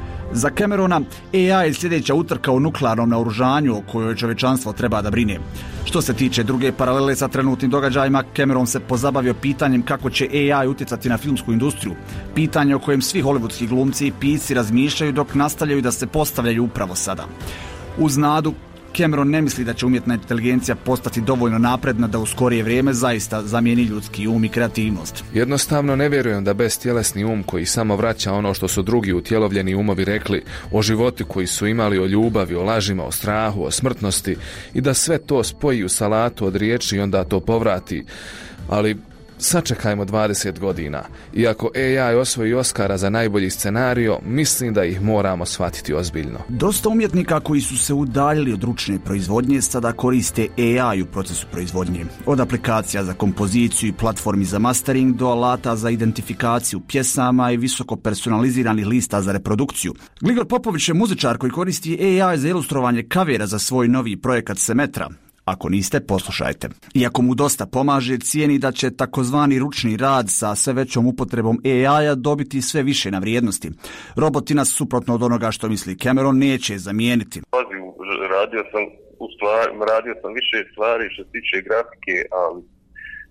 Za Camerona, A I je sljedeća utrka u nuklearnom naoružanju o kojoj čovečanstvo treba da brine. Što se tiče druge paralele sa trenutnim događajima, Cameron se pozabavio pitanjem kako će A I utjecati na filmsku industriju. Pitanje o kojem svi hollywoodski glumci i pisci razmišljaju dok nastavljaju da se postavljaju upravo sada. Uz nadu, Cameron ne misli da će umjetna inteligencija postati dovoljno napredna da u skorije vrijeme zaista zamijeni ljudski um i kreativnost. Jednostavno ne vjerujem da beztjelesni um koji samo vraća ono što su drugi utjelovljeni umovi rekli o životu koji su imali, o ljubavi, o lažima, o strahu, o smrtnosti i da sve to spoji u salatu od riječi i onda to povrati. Ali sačekajmo dvadeset godina. Iako A I osvoji Oscara za najbolji scenario, mislim da ih moramo shvatiti ozbiljno. Dosta umjetnika koji su se udaljili od ručne proizvodnje sada koriste A I u procesu proizvodnje. Od aplikacija za kompoziciju i platformi za mastering do alata za identifikaciju pjesama i visoko personaliziranih lista za reprodukciju. Gligor Popović je muzičar koji koristi A I za ilustrovanje kavera za svoj novi projekat Semetra. Ako niste, poslušajte. Iako mu dosta pomaže, cijeni da će takozvani ručni rad sa sve većom upotrebom A I-a dobiti sve više na vrijednosti. Roboti nas, suprotno od onoga što misli Cameron, neće zamijeniti. Radio sam, u stvari, radio sam više stvari što se tiče grafike, ali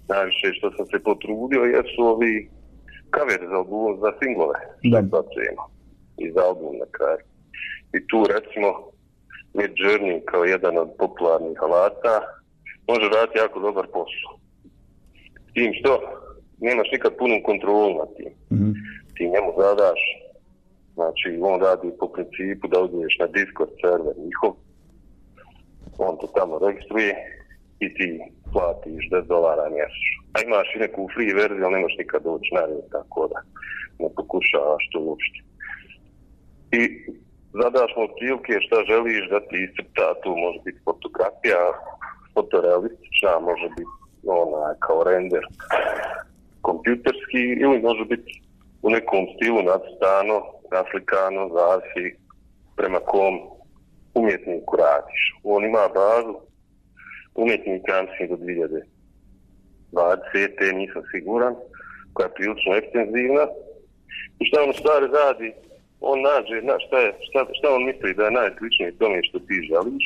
najviše što sam se potrudio jesu ovi kaveri za album, za singlove, što je bacujemo i za album na kraju. I tu recimo Mid Journey kao jedan od popularnih alata može raditi jako dobar posao. S tim što nemaš nikad punu kontrolu na tim. Mm-hmm. Ti njemu zadaš, znači on radi po principu da odniješ na Discord server njihov, on to tamo registruje i ti platiš deset dolara mjesečno. A imaš i neku free verziju, ali nemaš nikad doći na red, tako da ne pokušavaš to uopšte. I zadaš mu otprilike šta želiš da ti iscrta, tu može biti fotografija, fotorealistična, može biti onaj kao render kompjuterski ili može biti u nekom stilu nacrtano, naslikano, zavisi prema kom umjetniku radiš. On ima bazu umjetnika, mislim do dvije hiljade dvadesete nisam siguran, koja je prilično ekstenzivna. I šta on stvari radi, on nađe na šta, je, šta, šta on misli da je najsličnije tome što ti želiš,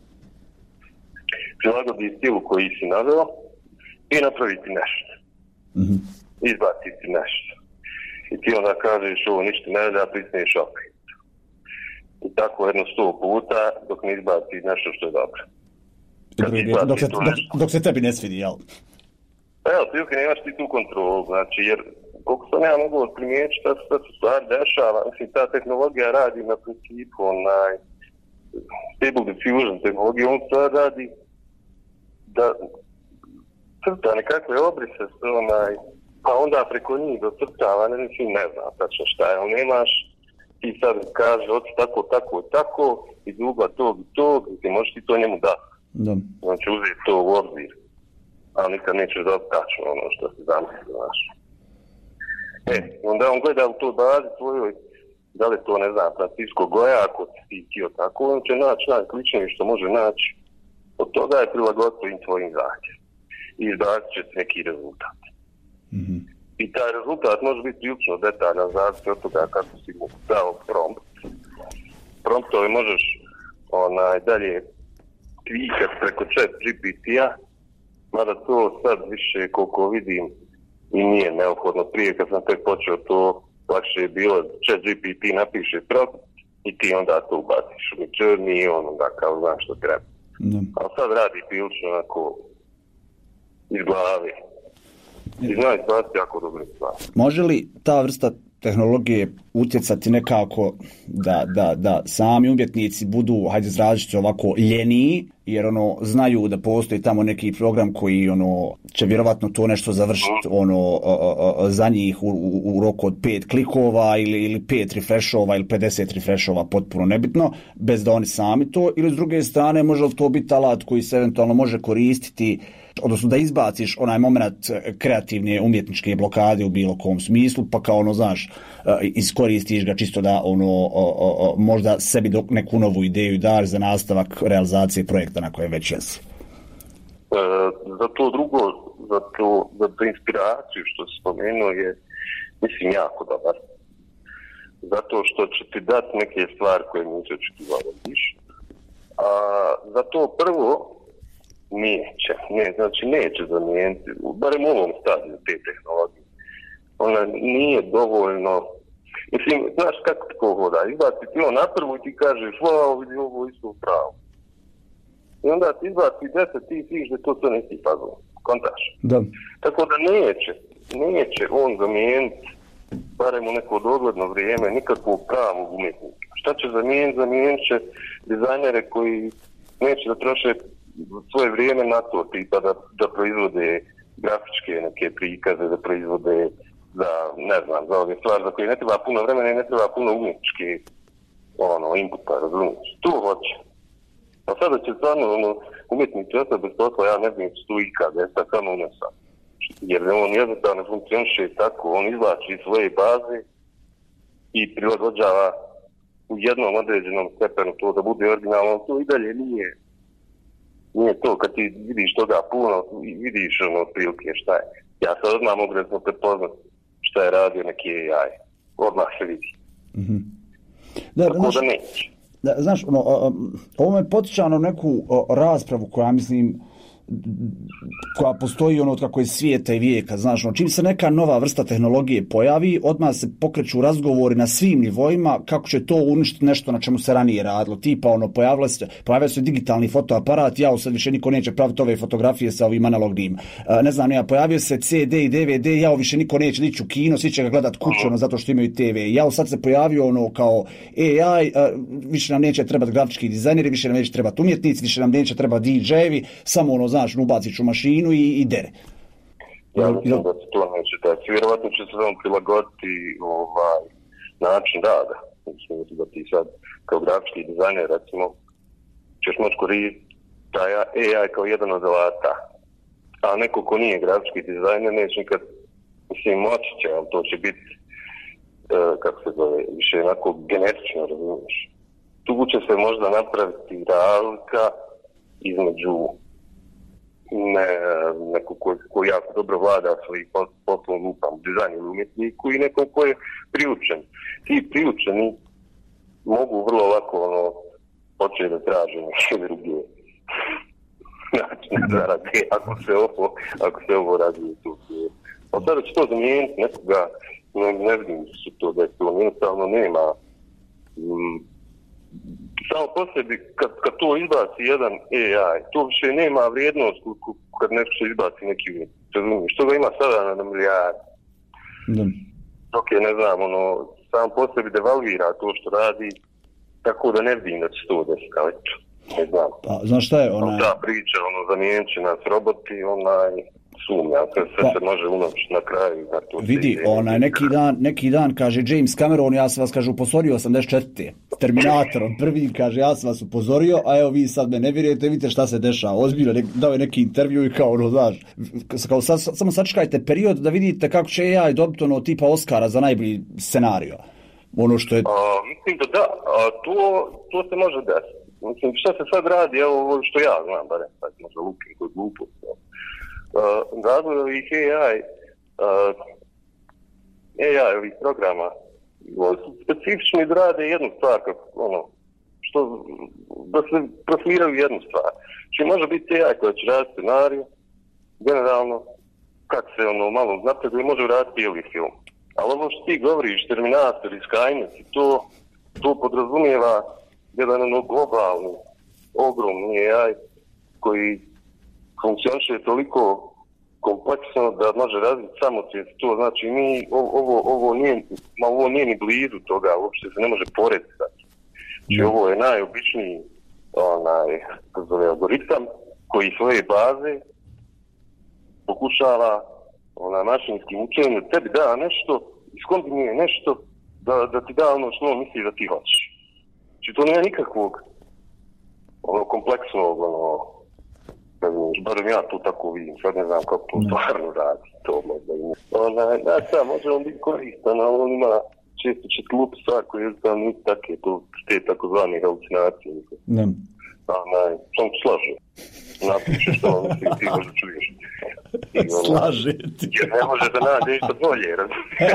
prilagodi stilu koji si naveo i napraviti nešto. Mm-hmm. Izbaciti nešto. I ti onda kažeš ovo ništa ne da, prisniješ opet. I tako jedno sto puta dok ne izbaci nešto što je dobro. Dok se, dok, dok se tebi ne svidi, jel? Evo, prilike nemaš ti tu kontrolu, znači, jer koliko sam ja mogu primijetiti šta, šta se stvari dešava, mislim, ta tehnologija radi na principu, onaj, Stable Diffusion tehnologija, on stvar radi da crta nekakve obrise, onaj, pa onda preko njih do crtava, ne mislim, ne znam tačno šta je, ali nemaš, ti sad kaže, oči tako, tako, tako, iz ugla tog i tog, i ti možeš ti to njemu dati. Da. On će uzeti to u obzir, ali nikad nećeš dobiti tačno ono što se zamisli, znaš. E, onda on gleda u toj bazi tvojoj, da li to, ne znam, Francisco Goja, ako ti htio tako, on će naći najsličnije što može naći. Od toga je prilagoditi tvojim tvojim zahtjevom. I izbacit će neki rezultat. Mm-hmm. I taj rezultat može biti prilično detaljan, zavisi od toga kako si mu dao prompt. Promptove možeš onaj, dalje kvikat preko chat G P T-a, mada to sad više koliko vidim i nije neophodno. Prije kad sam tek počeo to, lakše je bilo chat G P T napiše prompt i ti onda to ubaciš u Midjourney i on onda kao znam što treba. Mm. Ali sad radi prilično onako iz glave. I zna izbaciti jako dobro stvari. Može li ta vrsta tehnologije utjecati nekako da, da, da sami umjetnici budu, hajde izraziti ovako, ljeniji, jer ono znaju da postoji tamo neki program koji ono će vjerovatno to nešto završiti ono a, a, za njih u, u, u roku od pet klikova ili, ili pet refreshova ili pedeset refreshova, potpuno nebitno, bez da oni sami to, ili s druge strane može li to biti alat koji se eventualno može koristiti, odnosno da izbaciš onaj moment kreativne umjetničke blokade u bilo kom smislu, pa kao ono, znaš, iskoristiš ga čisto da ono o, o, možda sebi neku novu ideju daš za nastavak realizacije projekta na kojem već jesi. E, za to drugo, za, to, za tu inspiraciju što si spomenuo je, mislim, jako dobar. Zato što će ti dati neke stvari koje nisi očekivao da vidiš. A za to prvo neće, ne, znači neće zamijeniti, barem u ovom stadiju te tehnologije. Ona nije dovoljno, mislim, znaš kako tako hoda, izbaci ti on na prvu i ti kažeš, wow, vidi ovo isto pravo. I onda ti izbaci deset, ti vidiš da to to nisi fazon, kontaš. Da. Tako da neće, neće on zamijeniti, barem u neko dogledno vrijeme, nikakvog pravog umjetnika. Šta će zamijeniti? Zamijenit će dizajnere koji neće da troše svoje vrijeme na to, tipa da, da proizvode grafičke neke prikaze, da proizvode za, ne znam, za ove stvari za koje ne treba puno vremena i ne treba puno umjetničke ono, inputa, razumiješ. Tu hoće. A sada će stvarno ono, umjetnici ostati bez posla, ja ne znam što ikad, ja sad samo unesam. Jer on jednostavno funkcioniše tako, on izvlači svoje baze i prilagođava u jednom određenom stepenu to da bude originalno, to i dalje nije Nije to, kad ti vidiš toga puno, vidiš ono prilike šta je. Ja sad odmah mogu recimo prepoznat šta je radio neki A I. Odmah se vidi. Mm-hmm. Da, tako znaš, da neće. Da, znaš, ono, ovo me potiča na neku o, raspravu koja, mislim, koja postoji ono od kako je svijeta i vijeka, znaš, ono, čim se neka nova vrsta tehnologije pojavi, odmah se pokreću razgovori na svim nivoima kako će to uništiti nešto na čemu se ranije radilo, tipa ono, pojavile se, pojavio se digitalni fotoaparat, ja sad više niko neće praviti ove fotografije sa ovim analognim, ne znam, ja, pojavio se C D i D V D, ja više niko neće ići u kino, svi će ga gledat kući, ono, zato što imaju T V, ja sad se pojavio ono kao A I, više nam neće trebati grafički dizajneri, više nam neće trebati umjetnici, više nam neće trebati D J-evi, samo ono, znaš, ubaciš u mašinu i, i dere. Ja mislim da se to neće tako. Vjerovatno će se vam prilagoditi ovaj način rada. Mislim da ti sad kao grafički dizajner, recimo, ćeš moći koristiti taj A I kao jedan od alata. A neko ko nije grafički dizajner neće nikad, mislim, moći će, ali to će biti, uh, kako se zove, više onako genetično, razumiješ. Tu će se možda napraviti razlika između ne, neko ko, ko jako dobro vlada svojih poslovnom lupam, dizajn ili umjetniku i nekom ko je priučen. Ti priučeni mogu vrlo lako ono, početi da traže neke druge načine zarade ako se ovo, ako se ovo radi u tu svijetu. Ali sada će to zamijeniti nekoga, ne, ne vidim što to da je to jednostavno nema. Mm, samo po sebi, kad, kad to izbaci jedan A I, to više nema vrijednost kad nešto izbaci neki umjetnik. Što ga ima sada na milijardi? Mm. Dok je, ne znam, ono, sam po sebi devalvira to što radi, tako da ne vidim da će to desiti, ali ne znam. Pa, znaš šta je onaj... Ta priča, ono, zamijenit će nas roboti, onaj, sumnja, sve, sve pa, se može unoći na kraju. To vidi, onaj, neki dan, neki dan, kaže James Cameron, ja sam vas, kaže, upozorio osamdeset četvrte Terminatorom, prvi, kaže, ja sam vas upozorio, a evo vi sad me ne vjerujete, vidite šta se dešava. Ozbiljno, nek, dao je neki intervju i kao, ono, znaš, kao, sad, samo sačekajte period da vidite kako će A I dobiti ono tipa Oscara za najbolji scenario. Ono što je... A, mislim da da, a to, to se može desiti. Mislim, šta se sad radi, evo što ja znam, barem, sad možda lukim kod glupost. Uh, razvoj ovih A I, uh, A I ovih programa su specifični da rade jednu stvar, kako, ono, što, da se profiliraju jednu stvar. Či može biti A I koja će raditi scenariju, generalno, kad se ono malo napreduje, može raditi cijeli film. Ali ovo što ti govoriš, Terminator i Skynet, to, to podrazumijeva jedan ono globalni, ogromni A I koji funkcioniše toliko kompleksno da može razviti samosvijest. To znači mi ovo, ovo, nije, ma ovo nije ni blizu toga, uopšte se ne može porediti. Znači ovo je najobičniji onaj, zove, algoritam koji svoje baze pokušava onaj, mašinskim učenjem tebi da nešto, iskombinuje nešto da, da ti da ono što on misli da ti hoćeš. Znači to nema nikakvog ono, kompleksnog ono, barem ja to tako vidim, sad ne znam kako to stvarno radi, to možda ima. Onaj, da, sad, može on biti koristan, ali on ima često će glup stvar koje je znam nisu take, to te takozvane halucinacije. Ne. Onaj, sam slaže. Napiše što on misli, ti možda čuješ. I, onaj, slaže ti. Jer ne može da nađe išto bolje, razumije.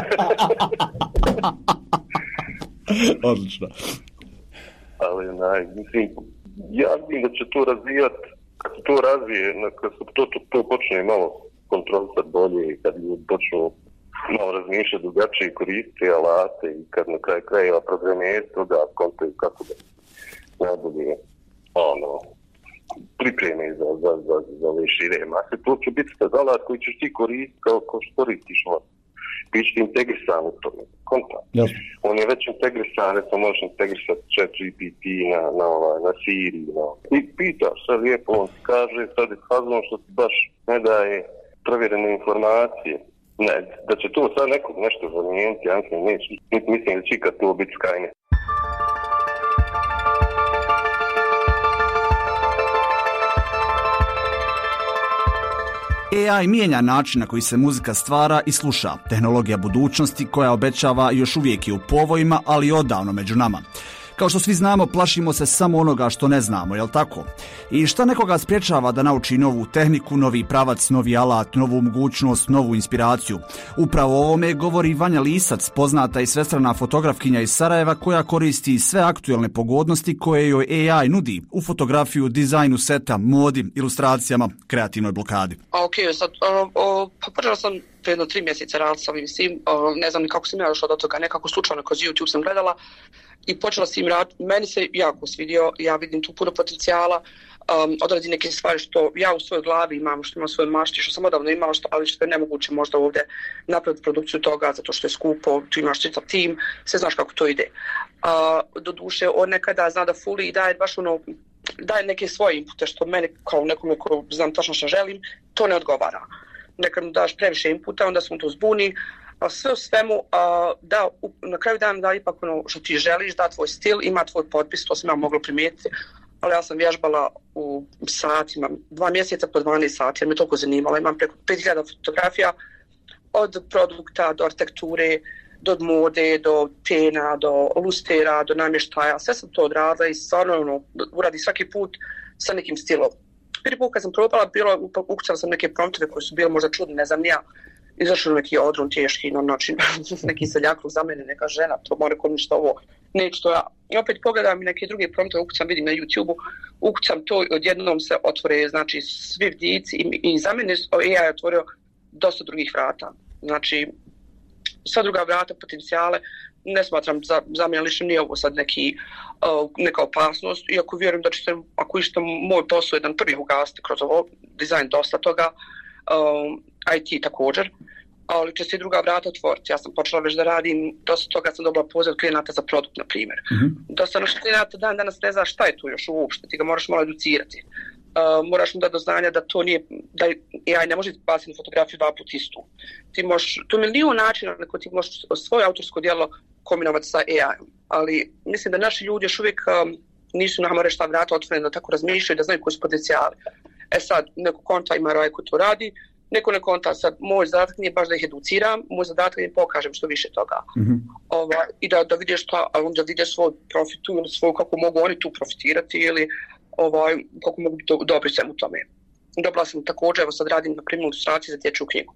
Odlično. Ali, onaj, mislim, ja vidim da će to razvijati. Kad se to razvije, kad se to, to, to počne malo kontrolisati bolje i kad ljudi počnu malo razmišljati drugačije, koristiti alate i kad na kraju krajeva programerstvo da kontaju kako da najbolje ono, pripreme za, za, za, za ove šire mase. To će biti sad alat koji ćeš ti koristiti kao, kao što koristiš on. Biće integrisan u tome. Kontakt. Yes. On je već integrisan, recimo možeš integrisati Chat G P T na, na, na, na Siri. Na. I pitaš sad lijepo, on ti kaže sad je fazno što ti baš ne daje provjerene informacije. Ne, da će to sad nekog nešto zamijeniti, ja mislim, neće. Mislim da će kad to biti Skynet. A I mijenja način na koji se muzika stvara i sluša, tehnologija budućnosti koja obećava još uvijek je u povojima, ali i odavno među nama. Kao što svi znamo, plašimo se samo onoga što ne znamo, jel tako? I šta nekoga sprječava da nauči novu tehniku, novi pravac, novi alat, novu mogućnost, novu inspiraciju? Upravo o ovome govori Vanja Lisac, poznata i svestrana fotografkinja iz Sarajeva koja koristi sve aktuelne pogodnosti koje joj A I nudi u fotografiju, dizajnu seta, modi, ilustracijama, kreativnoj blokadi. A ok, sad, uh, pa počela sam prije jedno tri mjeseca raditi sa ovim svim, uh, ne znam ni kako sam ja došla do toga, nekako slučajno kroz YouTube sam gledala i počela sam im raditi. Meni se jako svidio, ja vidim tu puno potencijala, um, odradi neke stvari što ja u svojoj glavi imam, što imam u svojoj mašti, što sam odavno imala, što, ali što je nemoguće možda ovdje napraviti produkciju toga, zato što je skupo, tu imaš čitav tim, sve znaš kako to ide. Uh, doduše, on nekada zna da fuli i daje baš ono, daje neke svoje inpute što mene kao nekome ko znam tačno što želim, to ne odgovara. Nekad mu daš previše inputa, onda se mu to zbuni, a sve u svemu a, da u, na kraju dana da ipak ono što ti želiš, da tvoj stil, ima tvoj potpis, to sam ja mogla primijetiti, ali ja sam vježbala u satima, dva mjeseca po dvanaest sati, jer me toliko zanimalo, imam preko pet hiljada fotografija, od produkta do arhitekture, do mode, do pena, do lustera, do namještaja, sve sam to odradila i stvarno ono, uradi svaki put sa nekim stilom. Prvi put kad sam probala, bilo, ukucala sam neke promptove koji su bili možda čudni, ne znam ni ja, izašao neki odron teški, no, znači, neki seljakluk za mene, neka žena, to mora kod ništa ovo, neću to ja. I opet pogledam i neke druge promptove, ukucam, vidim na YouTube-u, ukucam to i odjednom se otvore, znači, svi vidici i, i za mene A I je otvorio dosta drugih vrata. Znači, sva druga vrata, potencijale, ne smatram, za, za mene lično nije ovo sad neki, uh, neka opasnost, iako vjerujem da će se, ako išto moj posao jedan prvi ugasiti kroz ovo, dizajn dosta toga, um, I T također, ali će se i druga vrata otvoriti. Ja sam počela već da radim, dosta toga sam dobila poziv klijenata za produkt, na primjer. Mm-hmm. Dosta naših klijenata dan danas ne zna šta je tu još uopšte, ti ga moraš malo educirati. Uh, moraš mu dati do znanja da to nije, da A I ne može baciti na fotografiju dva put istu. Ti možeš, to je milijon načina na koji ti možeš svoje autorsko djelo kombinovati sa A I-om, ali mislim da naši ljudi još uvijek um, nisu nama reći ta vrata otvorena da tako razmišljaju, da znaju koji su potencijali. E sad, neko konta ima raj koji to radi, neko ne konta, sad moj zadatak nije baš da ih educiram, moj zadatak je da im pokažem što više toga. Mm-hmm. Ova, i da, da vidiš šta, a onda vidiš svoj profitu ili svoju, kako mogu oni tu profitirati ili ovaj, kako mogu biti do, dobri svemu tome. Dobila sam također, evo sad radim na primjer ilustracije za dječju knjigu.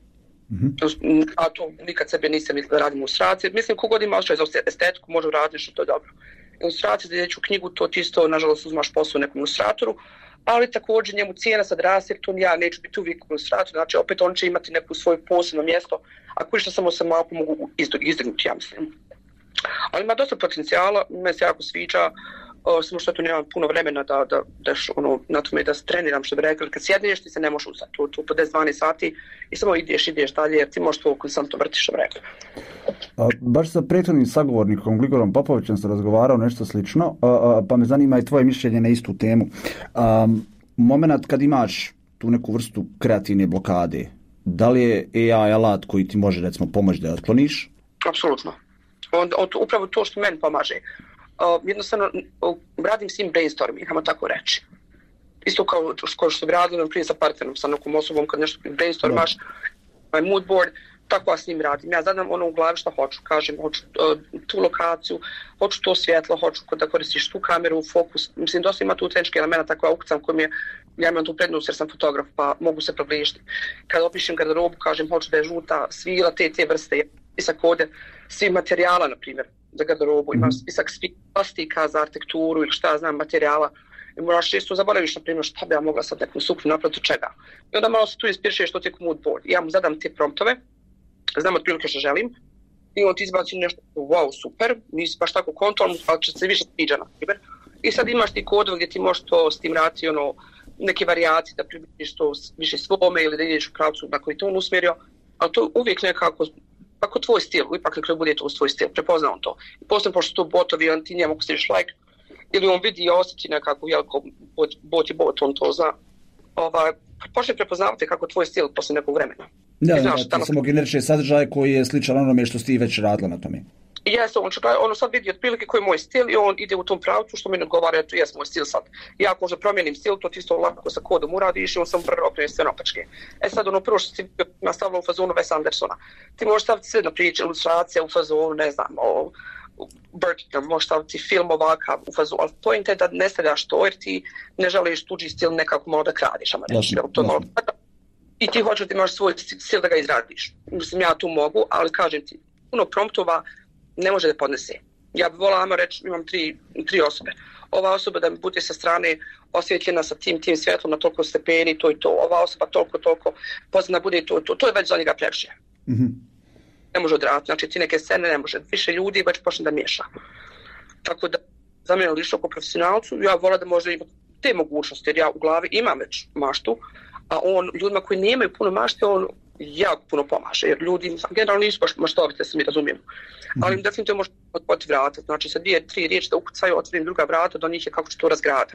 Mm-hmm. A to nikad sebe nisam mislila da radim ilustracije. Mislim, kogod ima osjećaj za estetiku, može uraditi što to je dobro. Ilustracije za dječju knjigu, to ti isto, nažalost, uzmaš posao nekom ilustratoru, ali također njemu cijena sad raste, jer to ja neću biti uvijek ilustrator, znači opet on će imati neko svoje posebno mjesto, ako išta samo se malo mogu izdignuti, ja mislim. Ali ima dosta potencijala, meni se jako sviđa, Uh, samo što tu nemam puno vremena da, da, da š, ono, na tome da se treniram, što bi rekli, kad sjedneš ti se ne možeš uzeti, tu, tu po deset dvanaest sati i samo ideš, ideš dalje, jer ti možeš to konstantno vrtiš, što bi rekli. A, baš sa prethodnim sagovornikom Gligorom Popovićem sam razgovarao nešto slično, a, a, pa me zanima i tvoje mišljenje na istu temu. A, moment kad imaš tu neku vrstu kreativne blokade, da li je A I alat koji ti može, recimo, pomoći da je otkloniš? Apsolutno. On, on, upravo to što meni pomaže. Uh, jednostavno uh, radim s njim brainstorming, hajmo tako reći. Isto kao, kao što bi radila prije sa partnerom, sa nekom osobom, kad nešto brainstormaš, my mood board, tako ja s njim radim. Ja zadam ono u glavi što hoću, kažem, hoću uh, tu lokaciju, hoću to svjetlo, hoću da koristiš tu kameru, fokus. Mislim, dosta ima tu tehnički elemena, tako ja ukucam koji mi je, ja imam tu prednost jer sam fotograf, pa mogu se približiti. Kad opišem garderobu, kažem, hoću da je žuta, svila, te, te vrste, spisak kode, svih materijala, na primjer, za garderobu, imam spisak svih plastika za arhitekturu ili šta znam, materijala. I moraš često zaboraviš, na primjer, šta bi ja mogla sad nekom suknju napraviti od čega. I onda malo se tu inspirišeš što ti mood board. Ja mu zadam te promptove, znam otprilike što želim, i on ti izbaci nešto, wow, super, nisi baš tako kontrolno, ali će se više sviđa, na primjer. I sad imaš ti kodove gdje ti možeš to s tim raditi, ono, neke varijacije, da približiš to više svome ili da ideš u pravcu na koji to on usmjerio, ali to uvijek nekako, ako tvoj stil, ipak nekako bude to svoj stil, prepozna on to. I poslije, pošto to botovi, on ti njemu stiš like, ili on vidi i osjeti nekako, jel, ko bot, bot i bot, on to zna. Ovaj, počne prepoznavati kako tvoj stil poslije nekog vremena. Da, da, da, tamo... samo generiše sadržaj koji je sličan onome što ti već radila na tome. Jeste, on, ono sad vidi otprilike koji je moj stil i on ide u tom pravcu što mi ne odgovara, to jest moj stil sad. Ja ako možda promijenim stil, to ti isto lako sa kodom uradiš i on sam prvo okrenje sve napačke. E sad ono prvo što si nastavila u fazonu Wes Andersona. Ti možeš staviti sve na priče, ilustracije u fazonu, ne znam, o, Burkina, možeš staviti film ovakav u fazu, ali point je da ne stavljaš to jer ti ne želiš tuđi stil nekako malo da kradiš, ama reći, jel, to je malo... I ti hoćeš da imaš svoj stil da ga izradiš. Mislim, ja tu mogu, ali kažem ti, puno promptova ne može da podnese. Ja bih volala, ama reći, imam tri, tri osobe. Ova osoba da mi bude sa strane osvjetljena sa tim, tim svjetlom na toliko stepeni, to i to. Ova osoba toliko, toliko pozna bude to, to. To je već za njega previše. Mm-hmm. Ne može odraditi. Znači, ti neke scene ne može. Više ljudi već počne da miješa. Tako da, za mene lično kao profesionalcu, ja volim da možda ima te mogućnosti, jer ja u glavi imam već maštu, a on, ljudima koji nemaju puno mašte, on jako puno pomaže, jer ljudi generalno nisu baš maštovite, se mi razumijemo. Mm-hmm. Ali im definitivno može otvoriti vrata. Znači, sa dvije, tri riječi da ukucaju, otvorim druga vrata, do njih je kako će to razgradati.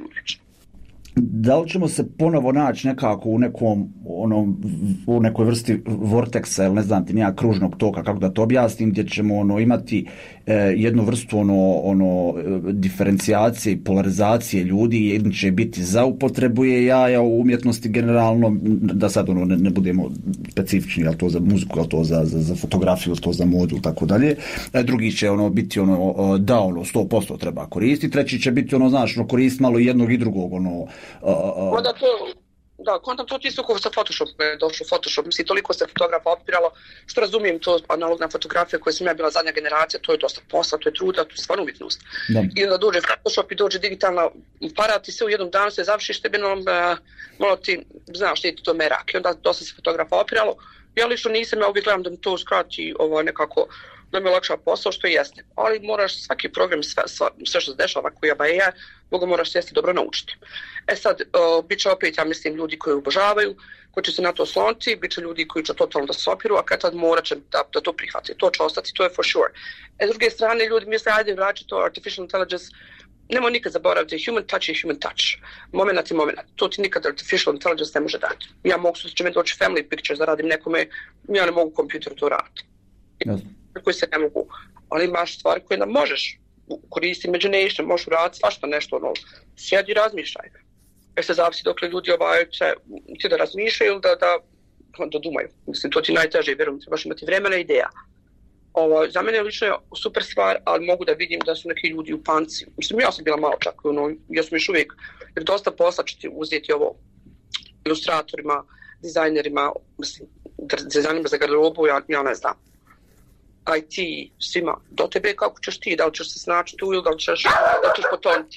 Da li ćemo se ponovo naći nekako u nekom, ono, u nekoj vrsti vorteksa, ili ne znam ti nija kružnog toka, kako da to objasnim, gdje ćemo ono, imati e, jednu vrstu ono, ono, diferencijacije i polarizacije ljudi, jedni će biti za upotrebu jaja u umjetnosti generalno, da sad ono, ne, ne budemo specifični, je li to za muziku, je li to za, za, za fotografiju, je li to za modu, tako dalje. Drugi će ono, biti ono, da ono, sto posto treba koristiti, treći će biti ono, znaš, ono, koristiti malo jednog i drugog, ono, Uh, uh. Da, to, da, kontam to isto kao sa Photoshopom je došlo Photoshop, mislim, toliko se fotografa opiralo, što razumijem, to analogna fotografija koja sam ja bila zadnja generacija, to je dosta posla, to je truda, to je stvarno umjetnost. I onda dođe Photoshop i dođe digitalna aparat i sve u jednom danu se završiš, tebi nam, uh, malo ti, znaš, ti to merak, i onda dosta se fotografa opiralo. Ja lično nisam, ja uvijek gledam da mi to skrati ovo, nekako, da mi olakša posao, što jeste. Ali moraš svaki program, sve, sve, sve što se dešava koji je A I, Boga moraš sjesti dobro naučiti. E sad, uh, bit će opet, ja mislim, ljudi koji obožavaju, koji će se na to osloniti, bit će ljudi koji će totalno da se opiru, a kad tad morat će da, da to prihvati. To će ostati, to je for sure. E, s druge strane, ljudi misle, ajde vraći to artificial intelligence, nemoj nikad zaboraviti, human touch je human touch. Moment je moment. To ti nikad artificial intelligence ne može dati. Ja mogu se će me doći family pictures da radim nekome, ja ne mogu kompjuter to raditi. Yes. Koji se ne mogu. Ali imaš stvari koje nam možeš koristiti imagination, možeš raditi svašta nešto, ono, sjedi i razmišljaj. Jer se zavisi dokle ljudi ovaj će ti da razmišljaju ili da, da, da dumaju. Mislim, to ti najteže, vjerujem, trebaš imati vremena i ideja. Ovo, za mene lično je super stvar, ali mogu da vidim da su neki ljudi u panci. Mislim, ja sam bila malo čak, ono, ja sam još uvijek, jer dosta posla će ti uzeti ovo ilustratorima, dizajnerima, mislim, dizajnerima za garderobu, ja, ja ne znam. I T, svima, do tebe kako ćeš ti, da li ćeš se snaći tu ili da li ćeš, da ćeš potoniti.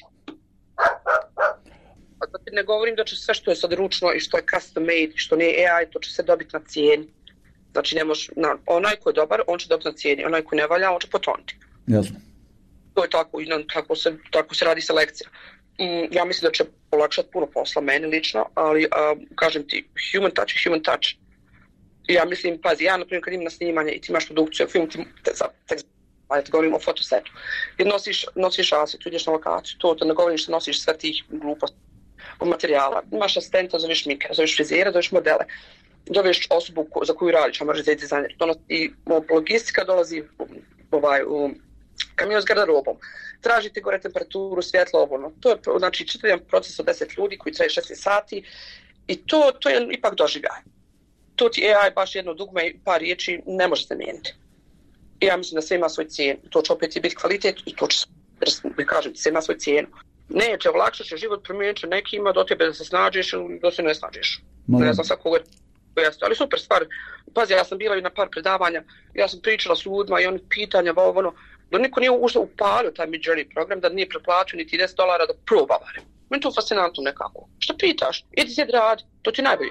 A da ti ne govorim da će sve što je sad ručno i što je custom made i što nije A I, to će se dobiti na cijeni. Znači, ne može, na, onaj ko je dobar, on će dobiti na cijeni, onaj ko ne valja, on će potoniti. Jasno. To je tako, i tako se, tako se radi selekcija. Mm, ja mislim da će olakšati puno posla, meni lično, ali uh, kažem ti, human touch je human touch. Ja mislim, pazi, ja, na primjer, kad imam na snimanje i ti imaš produkciju, film ti, te, te, te, te govorim o fotosetu, jer nosiš, nosiš aset, ideš na lokaciju, to, to ne govorim što nosiš sve tih gluposti od materijala. Imaš asistenta, zoveš mikera, zoveš frizera, zoveš modele, zoveš osobu ko, za koju radiš, a može za dizajner. I logistika dolazi ovaj, u kamion s garderobom. Tražite gore temperaturu, svjetlo, ovo. To je, znači, čitav proces od deset ljudi koji traje šest sati i to, to je ipak doživljaj. To ti A I baš jedno dugme i par riječi ne može zamijeniti. I ja mislim da sve ima svoj cijenu. To će opet i biti kvalitet i to će, kažem ti, sve ima svoj cijenu. Neće, olakšat će život, promijenit će nekima do tebe da se snađeš ili da se ne snađeš. Malo. Ne znam sad koga jeste, ali super stvar. Pazi, ja sam bila i na par predavanja, ja sam pričala s ljudima i oni pitanja, ovo, ono, da niko nije ušao upalio taj Midjourney program, da nije preplatio niti deset dolara da proba barem. Meni to fascinantno nekako. Što pitaš? Idi sjed radi, to ti najbolje.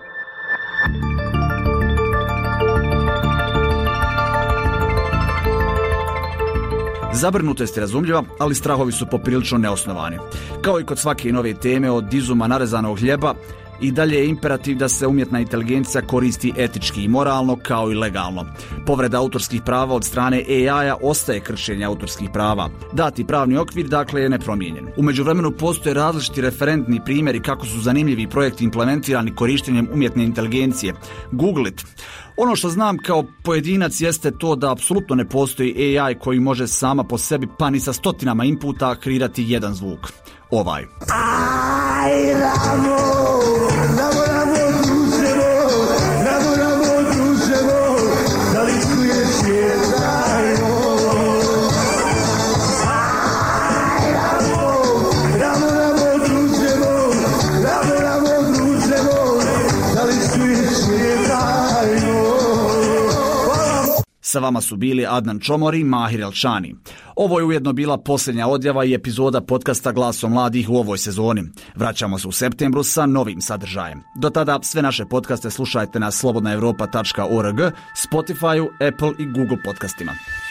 Zabrinutost je razumljiva, ali strahovi su poprilično neosnovani. Kao i kod svake nove teme od izuma narezanog hljeba, i dalje je imperativ da se umjetna inteligencija koristi etički i moralno kao i legalno. Povreda autorskih prava od strane A I-a ostaje kršenje autorskih prava. Dati pravni okvir, dakle, je nepromijenjen. U međuvremenu postoje različiti referentni primjeri kako su zanimljivi projekti implementirani korištenjem umjetne inteligencije. Google it. Ono što znam kao pojedinac jeste to da apsolutno ne postoji A I koji može sama po sebi, pa ni sa stotinama inputa, kreirati jedan zvuk. Ovaj. Aj, ramo, ramo, ramo, druževo, ramo, ramo, druževo, da li čuješ jedajmo? Sa vama su bili Adnan Čomori i Mahir Elčani. Ovo je ujedno bila posljednja odjava i epizoda podcasta Glasom mladih u ovoj sezoni. Vraćamo se u septembru sa novim sadržajem. Do tada sve naše podcaste slušajte na slobodna europa tačka org, Spotifyu, Apple i Google podcastima.